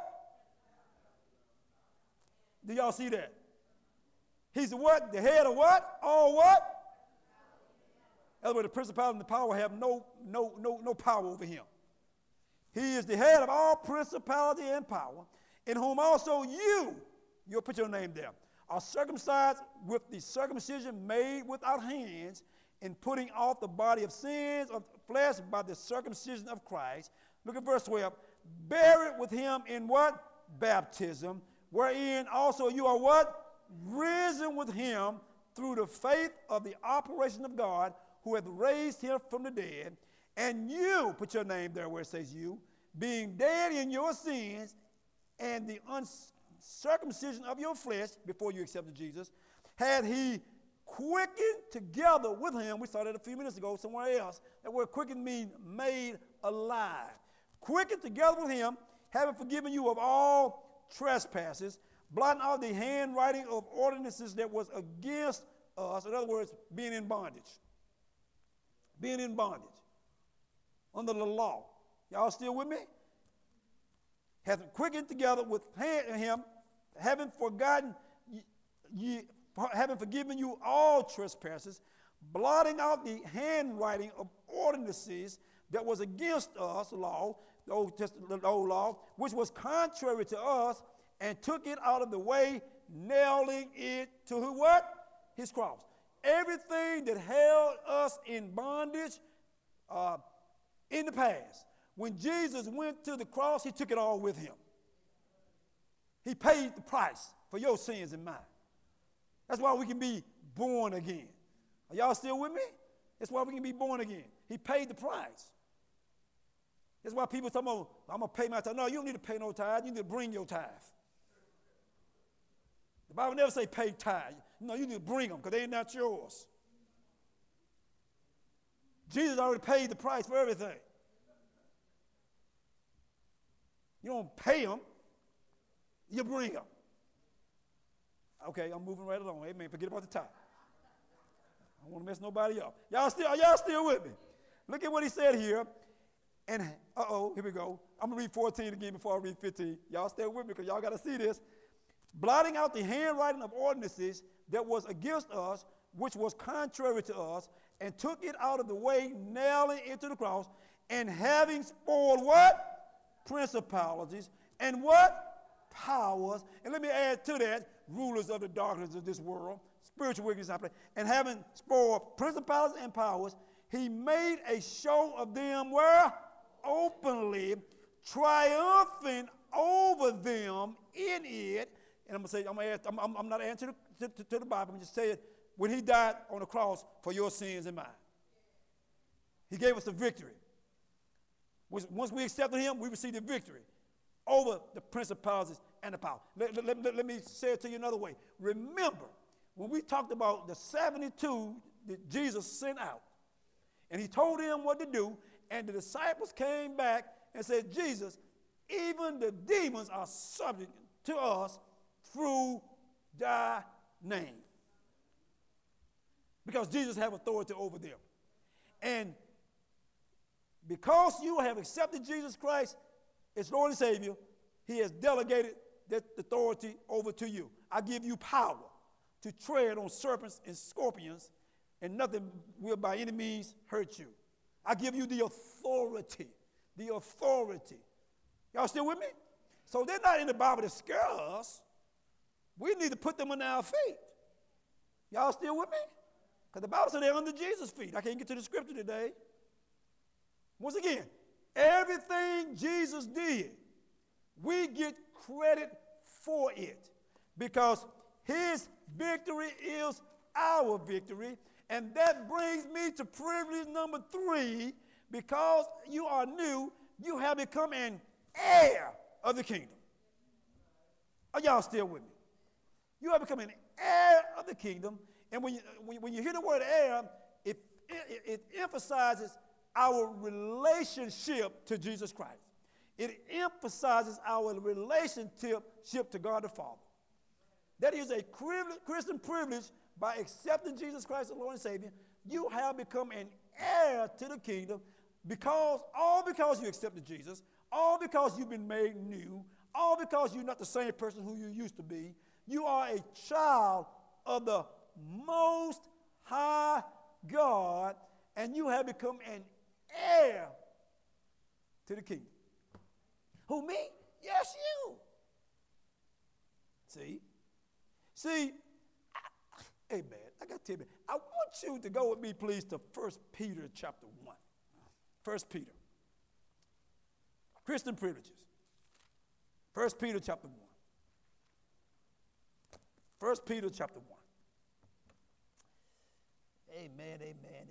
Do y'all see that? He's the what? The head of what? All what? In other words, the principality and the power have no power over him. He is the head of all principality and power, in whom also you'll put your name there, are circumcised with the circumcision made without hands, in putting off the body of sins of flesh by the circumcision of Christ. Look at verse 12. Buried with him in what? Baptism, wherein also you are what? Risen with him through the faith of the operation of God, who hath raised him from the dead. And you, put your name there where it says you, being dead in your sins and the uncircumcision of your flesh, before you accepted Jesus, had he quickened together with him. We saw that a few minutes ago somewhere else. That word quickened means made alive. Quickened together with him, having forgiven you of all trespasses, blotting out the handwriting of ordinances that was against us. In other words, being in bondage. Being in bondage. Under the law. Y'all still with me? Hath quickened together with him, having forgiven you all trespasses, blotting out the handwriting of ordinances that was against us, the old law, which was contrary to us, and took it out of the way, nailing it to who what? His cross. Everything that held us in bondage in the past, when Jesus went to the cross, he took it all with him. He paid the price for your sins and mine. That's why we can be born again. Are y'all still with me? That's why we can be born again. He paid the price. That's why people talk about, I'm going to pay my tithe. No, you don't need to pay no tithe. You need to bring your tithe. The Bible never say pay tithe. No, you need to bring them because they ain't not yours. Jesus already paid the price for everything. You don't pay them, you bring them. Okay, I'm moving right along. Amen. Forget about the tithe. I don't want to mess nobody up. Are y'all still with me? Look at what he said here. And, here we go. I'm going to read 14 again before I read 15. Y'all stay with me because y'all got to see this. Blotting out the handwriting of ordinances that was against us, which was contrary to us, and took it out of the way, nailing it to the cross, and having spoiled what? Principalities, and what? Powers. And let me add to that, rulers of the darkness of this world, spiritual wickedness, and having spoiled principalities and powers, he made a show of them where? Openly, triumphing over them in it. And I'm not adding to the Bible. I'm just saying, when he died on the cross for your sins and mine, he gave us the victory. Once we accepted him, we received the victory over the principalities and the power. Let me say it to you another way. Remember, when we talked about the 72 that Jesus sent out, and he told them what to do, and the disciples came back and said, Jesus, even the demons are subject to us through thy name. Because Jesus has authority over them. And because you have accepted Jesus Christ as Lord and Savior, he has delegated that authority over to you. I give you power to tread on serpents and scorpions, and nothing will by any means hurt you. I give you the authority. The authority. Y'all still with me? So they're not in the Bible to scare us. We need to put them on our feet. Y'all still with me? Because the Bible says they're under Jesus' feet. I can't get to the scripture today. Once again, everything Jesus did, we get credit for it because his victory is our victory. And that brings me to privilege number 3. Because you are new, you have become an heir of the kingdom. Are y'all still with me? You have become an heir of the kingdom. And when you hear the word heir, it emphasizes our relationship to Jesus Christ. It emphasizes our relationship to God the Father. That is a Christian privilege. By accepting Jesus Christ as Lord and Savior, you have become an heir to the kingdom all because you accepted Jesus, all because you've been made new, all because you're not the same person who you used to be. You are a child of the Most High God, and you have become an heir to the kingdom. Who, me? Yes, you. See, amen. I got to tell you, I want you to go with me, please, to 1 Peter chapter 1. 1 Peter. Christian privileges. 1 Peter chapter 1. 1 Peter chapter 1. Amen, amen,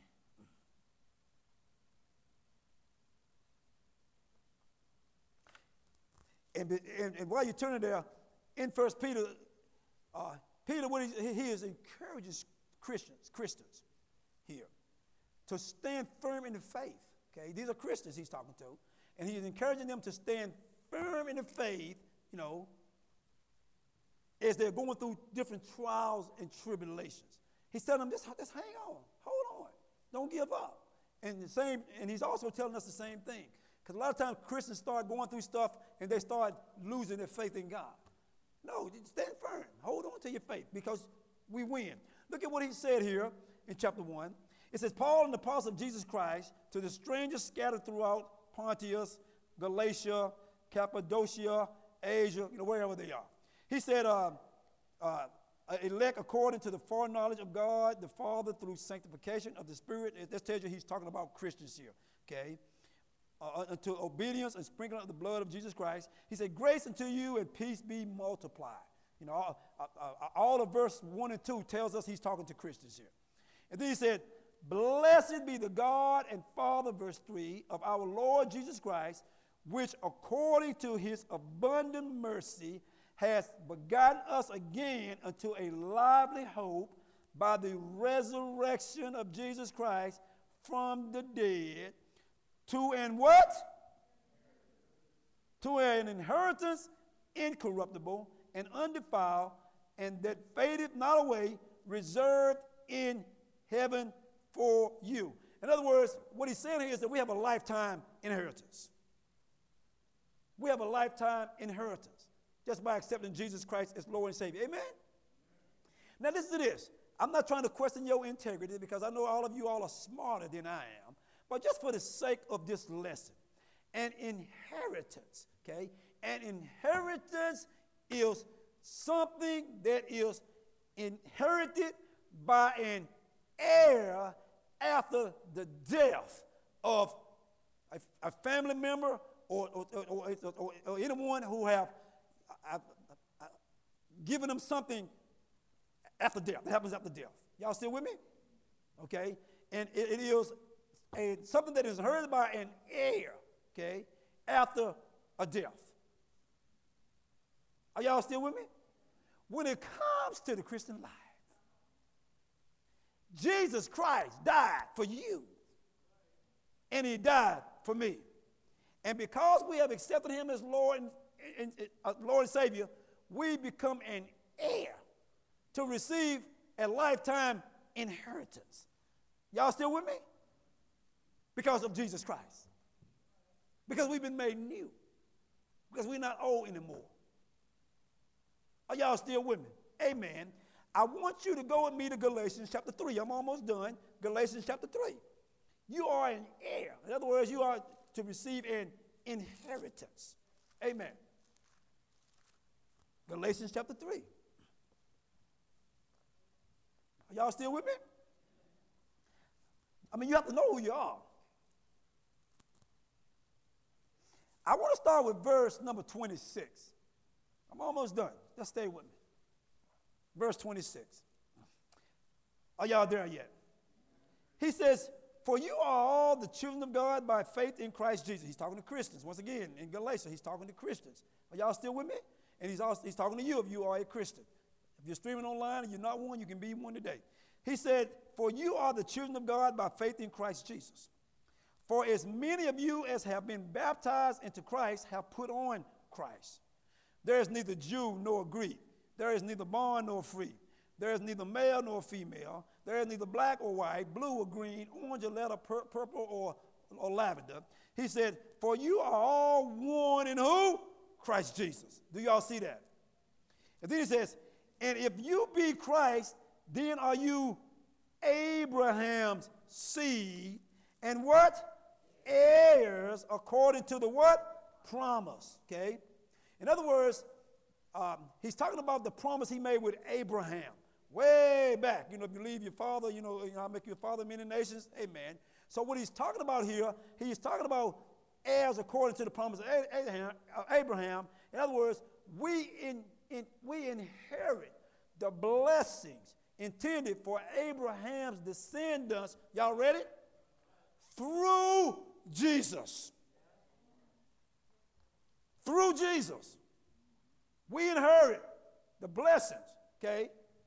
amen. And while you're turning there, in 1 Peter, Peter, what he is encouraging Christians here to stand firm in the faith. Okay, these are Christians he's talking to, and he's encouraging them to stand firm in the faith, as they're going through different trials and tribulations. He's telling them, just hang on, hold on, don't give up. And he's also telling us the same thing, because a lot of times Christians start going through stuff and they start losing their faith in God. No, stand firm. Hold on to your faith because we win. Look at what he said here in chapter 1. It says, Paul, an apostle of Jesus Christ, to the strangers scattered throughout Pontus, Galatia, Cappadocia, Asia, wherever they are. He said, elect according to the foreknowledge of God, the Father, through sanctification of the Spirit. That tells you he's talking about Christians here, okay? Unto obedience and sprinkling of the blood of Jesus Christ. He said, grace unto you and peace be multiplied. All of verse 1 and 2 tells us he's talking to Christians here. And then he said, blessed be the God and Father, verse 3, of our Lord Jesus Christ, which according to his abundant mercy has begotten us again unto a lively hope by the resurrection of Jesus Christ from the dead, to an what? To an inheritance incorruptible and undefiled, and that fadeth not away, reserved in heaven for you. In other words, what he's saying here is that we have a lifetime inheritance. We have a lifetime inheritance just by accepting Jesus Christ as Lord and Savior. Amen? Now listen to this. I'm not trying to question your integrity because I know all of you all are smarter than I am. But just for the sake of this lesson, an inheritance, okay? An inheritance is something that is inherited by an heir after the death of a family member or anyone who have given them something after death. That happens after death. Y'all still with me? Okay? And it is something that is inherited by an heir, okay, after a death. Are y'all still with me? When it comes to the Christian life, Jesus Christ died for you, and he died for me. And because we have accepted him as Lord and Savior, we become an heir to receive a lifetime inheritance. Y'all still with me? Because of Jesus Christ. Because we've been made new. Because we're not old anymore. Are y'all still with me? Amen. I want you to go with me to Galatians chapter 3. I'm almost done. Galatians chapter 3. You are an heir. In other words, you are to receive an inheritance. Amen. Galatians chapter 3. Are y'all still with me? I mean, you have to know who you are. I want to start with verse number 26. I'm almost done. Just stay with me. Verse 26. Are y'all there yet? He says, for you are all the children of God by faith in Christ Jesus. He's talking to Christians. Once again, in Galatia, he's talking to Christians. Are y'all still with me? And he's talking to you if you are a Christian. If you're streaming online and you're not one, you can be one today. He said, for you are the children of God by faith in Christ Jesus. For as many of you as have been baptized into Christ have put on Christ. There is neither Jew nor Greek. There is neither bond nor free. There is neither male nor female. There is neither black or white, blue or green, orange or leather, purple or lavender. He said, for you are all one in who? Christ Jesus. Do y'all see that? And then he says, and if you be Christ, then are you Abraham's seed, and what? Heirs according to the what? Promise. Okay? In other words, he's talking about the promise he made with Abraham way back. You know, if you leave your father, I'll make you a father of many nations. Amen. So what he's talking about here, he's talking about heirs according to the promise of Abraham. In other words, we inherit the blessings intended for Abraham's descendants. Y'all ready? Through Jesus. Through Jesus. We inherit the blessings, okay?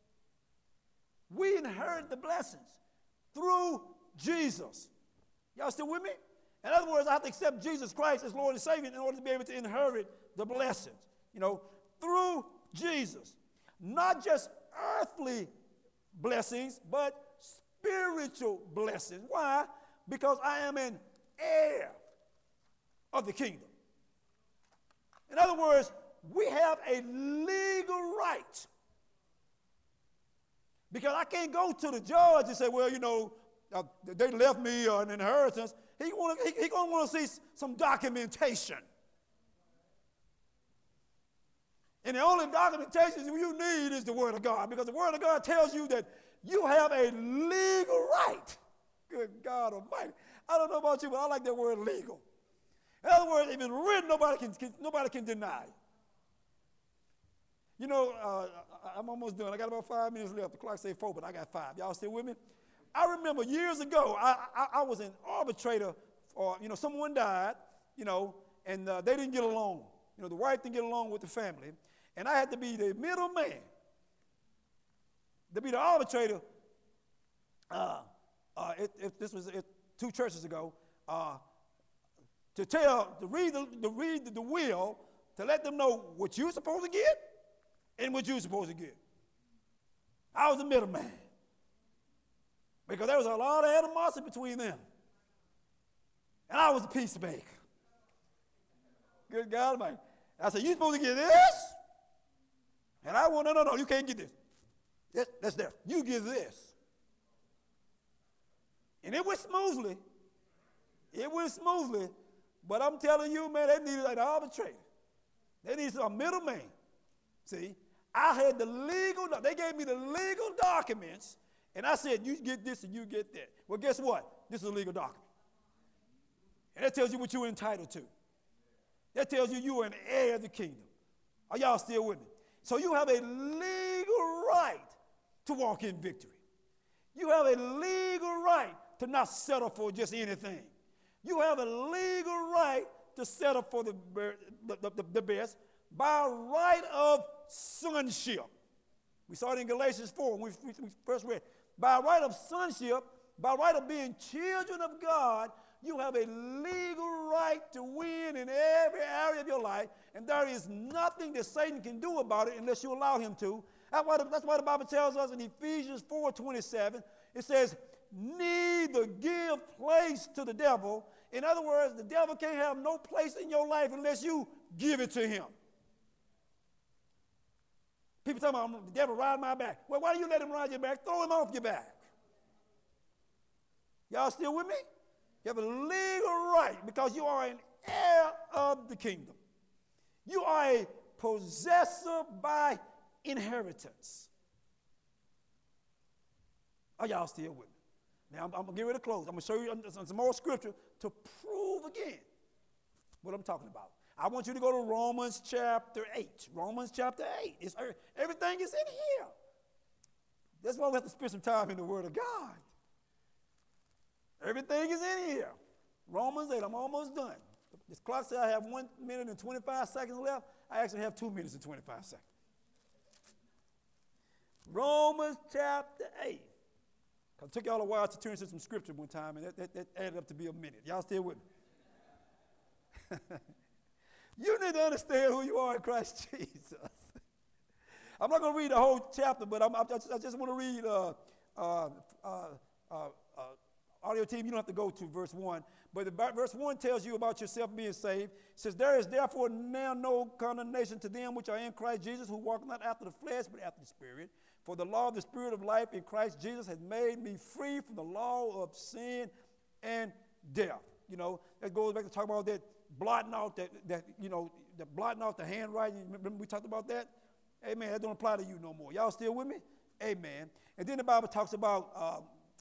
We inherit the blessings through Jesus. Y'all still with me? In other words, I have to accept Jesus Christ as Lord and Savior in order to be able to inherit the blessings, through Jesus. Not just earthly blessings, but spiritual blessings. Why? Because I am an heir of the kingdom. In other words, we have a legal right. Because I can't go to the judge and say, well, they left me an inheritance. He's going to want to see some documentation. And the only documentation you need is the Word of God, because the Word of God tells you that you have a legal right. Good God Almighty. I don't know about you, but I like that word legal. In other words, if it's written, nobody can deny it. I'm almost done. I got about 5 minutes left. The clock says 4, but I got 5. Y'all still with me? I remember years ago, I was an arbitrator for, someone died, and they didn't get along. The wife didn't get along with the family. And I had to be the middleman, to be the arbitrator. This was 2 churches ago, to read the will, to let them know what you're supposed to get and what you're supposed to get. I was the middleman, because there was a lot of animosity between them. And I was the peacemaker. Good God Almighty. I said, you're supposed to get this? And I want, no, you can't get this. That's there. You get this. And it went smoothly. But I'm telling you, man, they needed an arbitrator. They needed a middleman. See, I had they gave me the legal documents, and I said, you get this and you get that. Well, guess what? This is a legal document. And that tells you what you're entitled to. That tells you you are an heir of the kingdom. Are y'all still with me? So you have a legal right to walk in victory. You have a legal right to not settle for just anything. You have a legal right to settle for the best by right of sonship. We saw it in Galatians 4 when we first read. By right of sonship, by right of being children of God, you have a legal right to win in every area of your life, and there is nothing that Satan can do about it unless you allow him to. That's why the Bible tells us in Ephesians 4:27, it says, neither give place to the devil. In other words, the devil can't have no place in your life unless you give it to him. People tell me, the devil ride my back. Well, why do you let him ride your back? Throw him off your back. Y'all still with me? You have a legal right because you are an heir of the kingdom. You are a possessor by inheritance. Are y'all still with me? Now, I'm going to get ready to close. I'm going to show you some more scripture to prove again what I'm talking about. I want you to go to Romans chapter 8. Romans chapter 8. Everything is in here. That's why we have to spend some time in the Word of God. Everything is in here. Romans 8. I'm almost done. This clock says I have 1 minute and 25 seconds left. I actually have 2 minutes and 25 seconds. Romans chapter 8. It took y'all a while to turn to some scripture one time, and that added up to be a minute. Y'all still with me? You need to understand who you are in Christ Jesus. I'm not going to read the whole chapter, but I just want to read audio team. You don't have to go to verse 1. But verse 1 tells you about yourself being saved. It says, there is therefore now no condemnation to them which are in Christ Jesus, who walk not after the flesh, but after the Spirit. For the law of the Spirit of life in Christ Jesus has made me free from the law of sin and death. You know, that goes back to talk about that blotting out that blotting out the handwriting. Remember we talked about that? Amen. That don't apply to you no more. Y'all still with me? Amen. And then the Bible talks about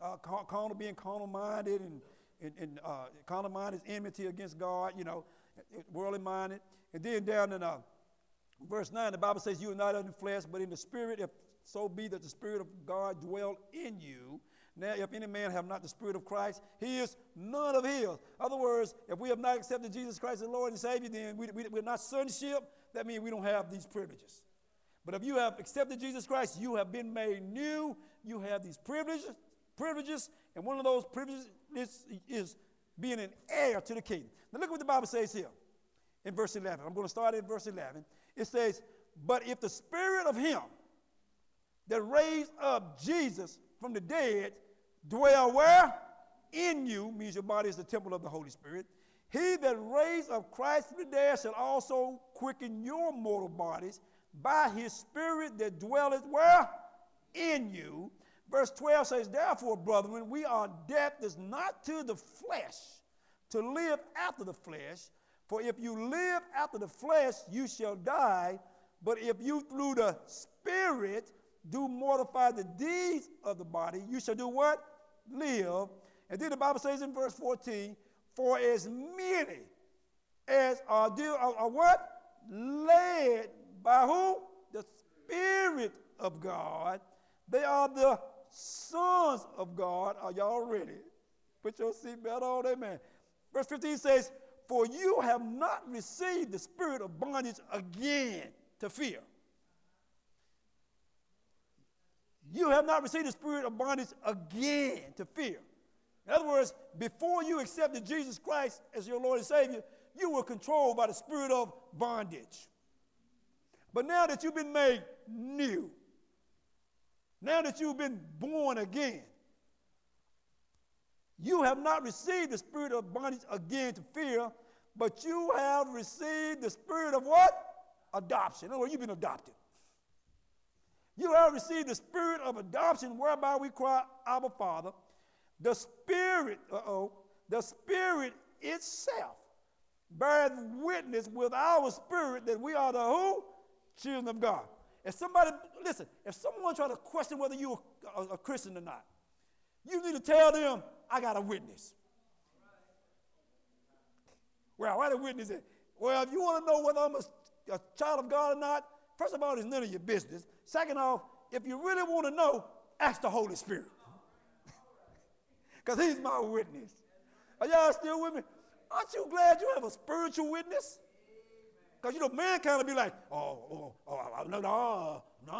being carnal-minded, and carnal-minded is enmity against God, worldly-minded. And then down in verse 9, the Bible says, you are not in the flesh, but in the Spirit, if so be that the Spirit of God dwell in you. Now, if any man have not the Spirit of Christ, he is none of his. In other words, if we have not accepted Jesus Christ as Lord and Savior, then we're not sonship. That means we don't have these privileges. But if you have accepted Jesus Christ, you have been made new. You have these privileges, and one of those privileges is being an heir to the kingdom. Now look what the Bible says here in verse 11. I'm going to start in verse 11. It says, but if the Spirit of him that raised up Jesus from the dead dwell where? In you, means your body is the temple of the Holy Spirit. He that raised up Christ from the dead shall also quicken your mortal bodies by his Spirit that dwelleth where? In you. Verse 12 says, therefore, brethren, we are debtors not to the flesh, to live after the flesh. For if you live after the flesh, you shall die. But if you through the Spirit do mortify the deeds of the body, you shall do what? Live. And then the Bible says in verse 14, for as many as are what? Led by who? The Spirit of God. They are the sons of God. Are y'all ready? Put your seatbelt on, amen. Verse 15 says, for you have not received the spirit of bondage again to fear. You have not received the spirit of bondage again to fear. In other words, before you accepted Jesus Christ as your Lord and Savior, you were controlled by the spirit of bondage. But now that you've been made new, now that you've been born again, you have not received the spirit of bondage again to fear, but you have received the spirit of what? Adoption. In other words, you've been adopted. You have received the spirit of adoption, whereby we cry, Abba, Father. The Spirit, the Spirit itself bears witness with our spirit that we are the who? Children of God. If somebody, listen, if someone tries to question whether you're a Christian or not, you need to tell them, I got a witness. Well, why the witness is? Well, if you want to know whether I'm a child of God or not, first of all, it's none of your business. Second off, if you really want to know, ask the Holy Spirit. Because he's my witness. Are y'all still with me? Aren't you glad you have a spiritual witness? Because, man kind of be like, no,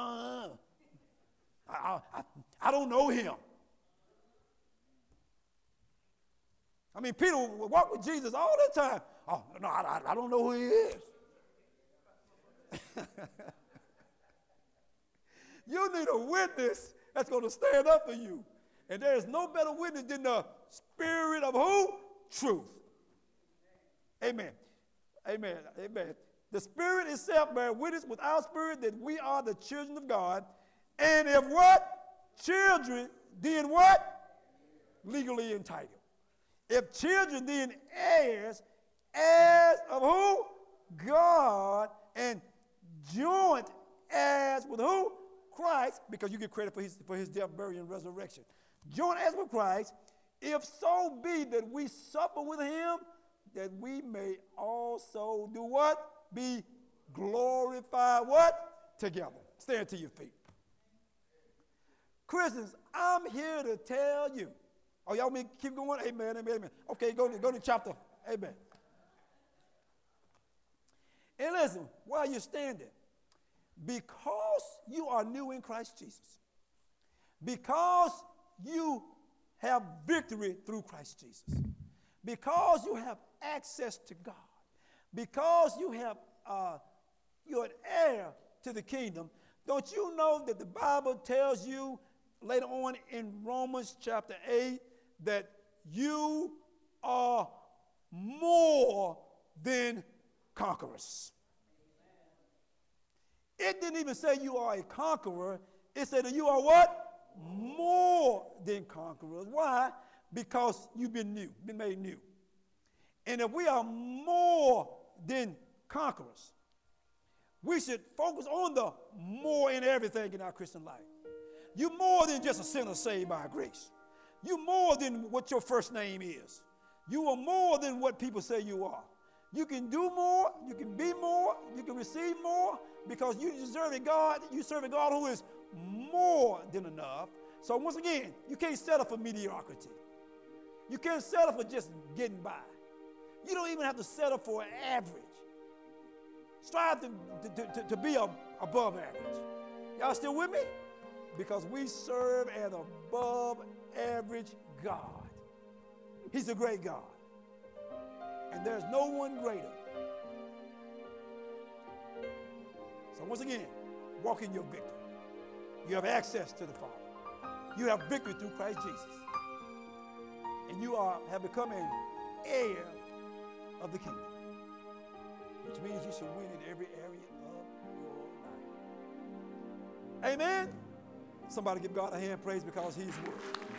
I don't know him. I mean, Peter would walk with Jesus all the time. Oh, no, I don't know who he is. You need a witness that's going to stand up for you. And there is no better witness than the Spirit of who? Truth. Amen. Amen. Amen. The Spirit itself bears witness with our spirit that we are the children of God. And if what? Children, then what? Legally entitled. If children, then heirs of who? God, and joint heirs with who? Christ, because you get credit for his death, burial, and resurrection. Joint heirs with Christ, if so be that we suffer with him, that we may also do what? Be glorified what? Together. Stand to your feet. Christians, I'm here to tell you. Oh, y'all mean keep going? Amen, amen, amen. Okay, go to chapter. Amen. And listen, while you're standing, because you are new in Christ Jesus, because you have victory through Christ Jesus, because you have access to God, because you're an heir to the kingdom, don't you know that the Bible tells you later on in Romans chapter 8 that you are more than conquerors? It didn't even say you are a conqueror. It said that you are what? More than conquerors. Why? Because you've been made new. And if we are more than conquerors, we should focus on the more in everything in our Christian life. You're more than just a sinner saved by grace. You're more than what your first name is. You are more than what people say you are. You can do more, you can be more, you can receive more, because you deserve a God. You serve a God who is more than enough. So once again, you can't settle for mediocrity. You can't settle for just getting by. You don't even have to settle for average. Strive to be above average. Y'all still with me? Because we serve an above average God. He's a great God. And there's no one greater. So once again, walk in your victory. You have access to the Father. You have victory through Christ Jesus. And you have become an heir of the kingdom, which means you should win in every area of your life. Amen? Somebody give God a hand praise because he's worthy.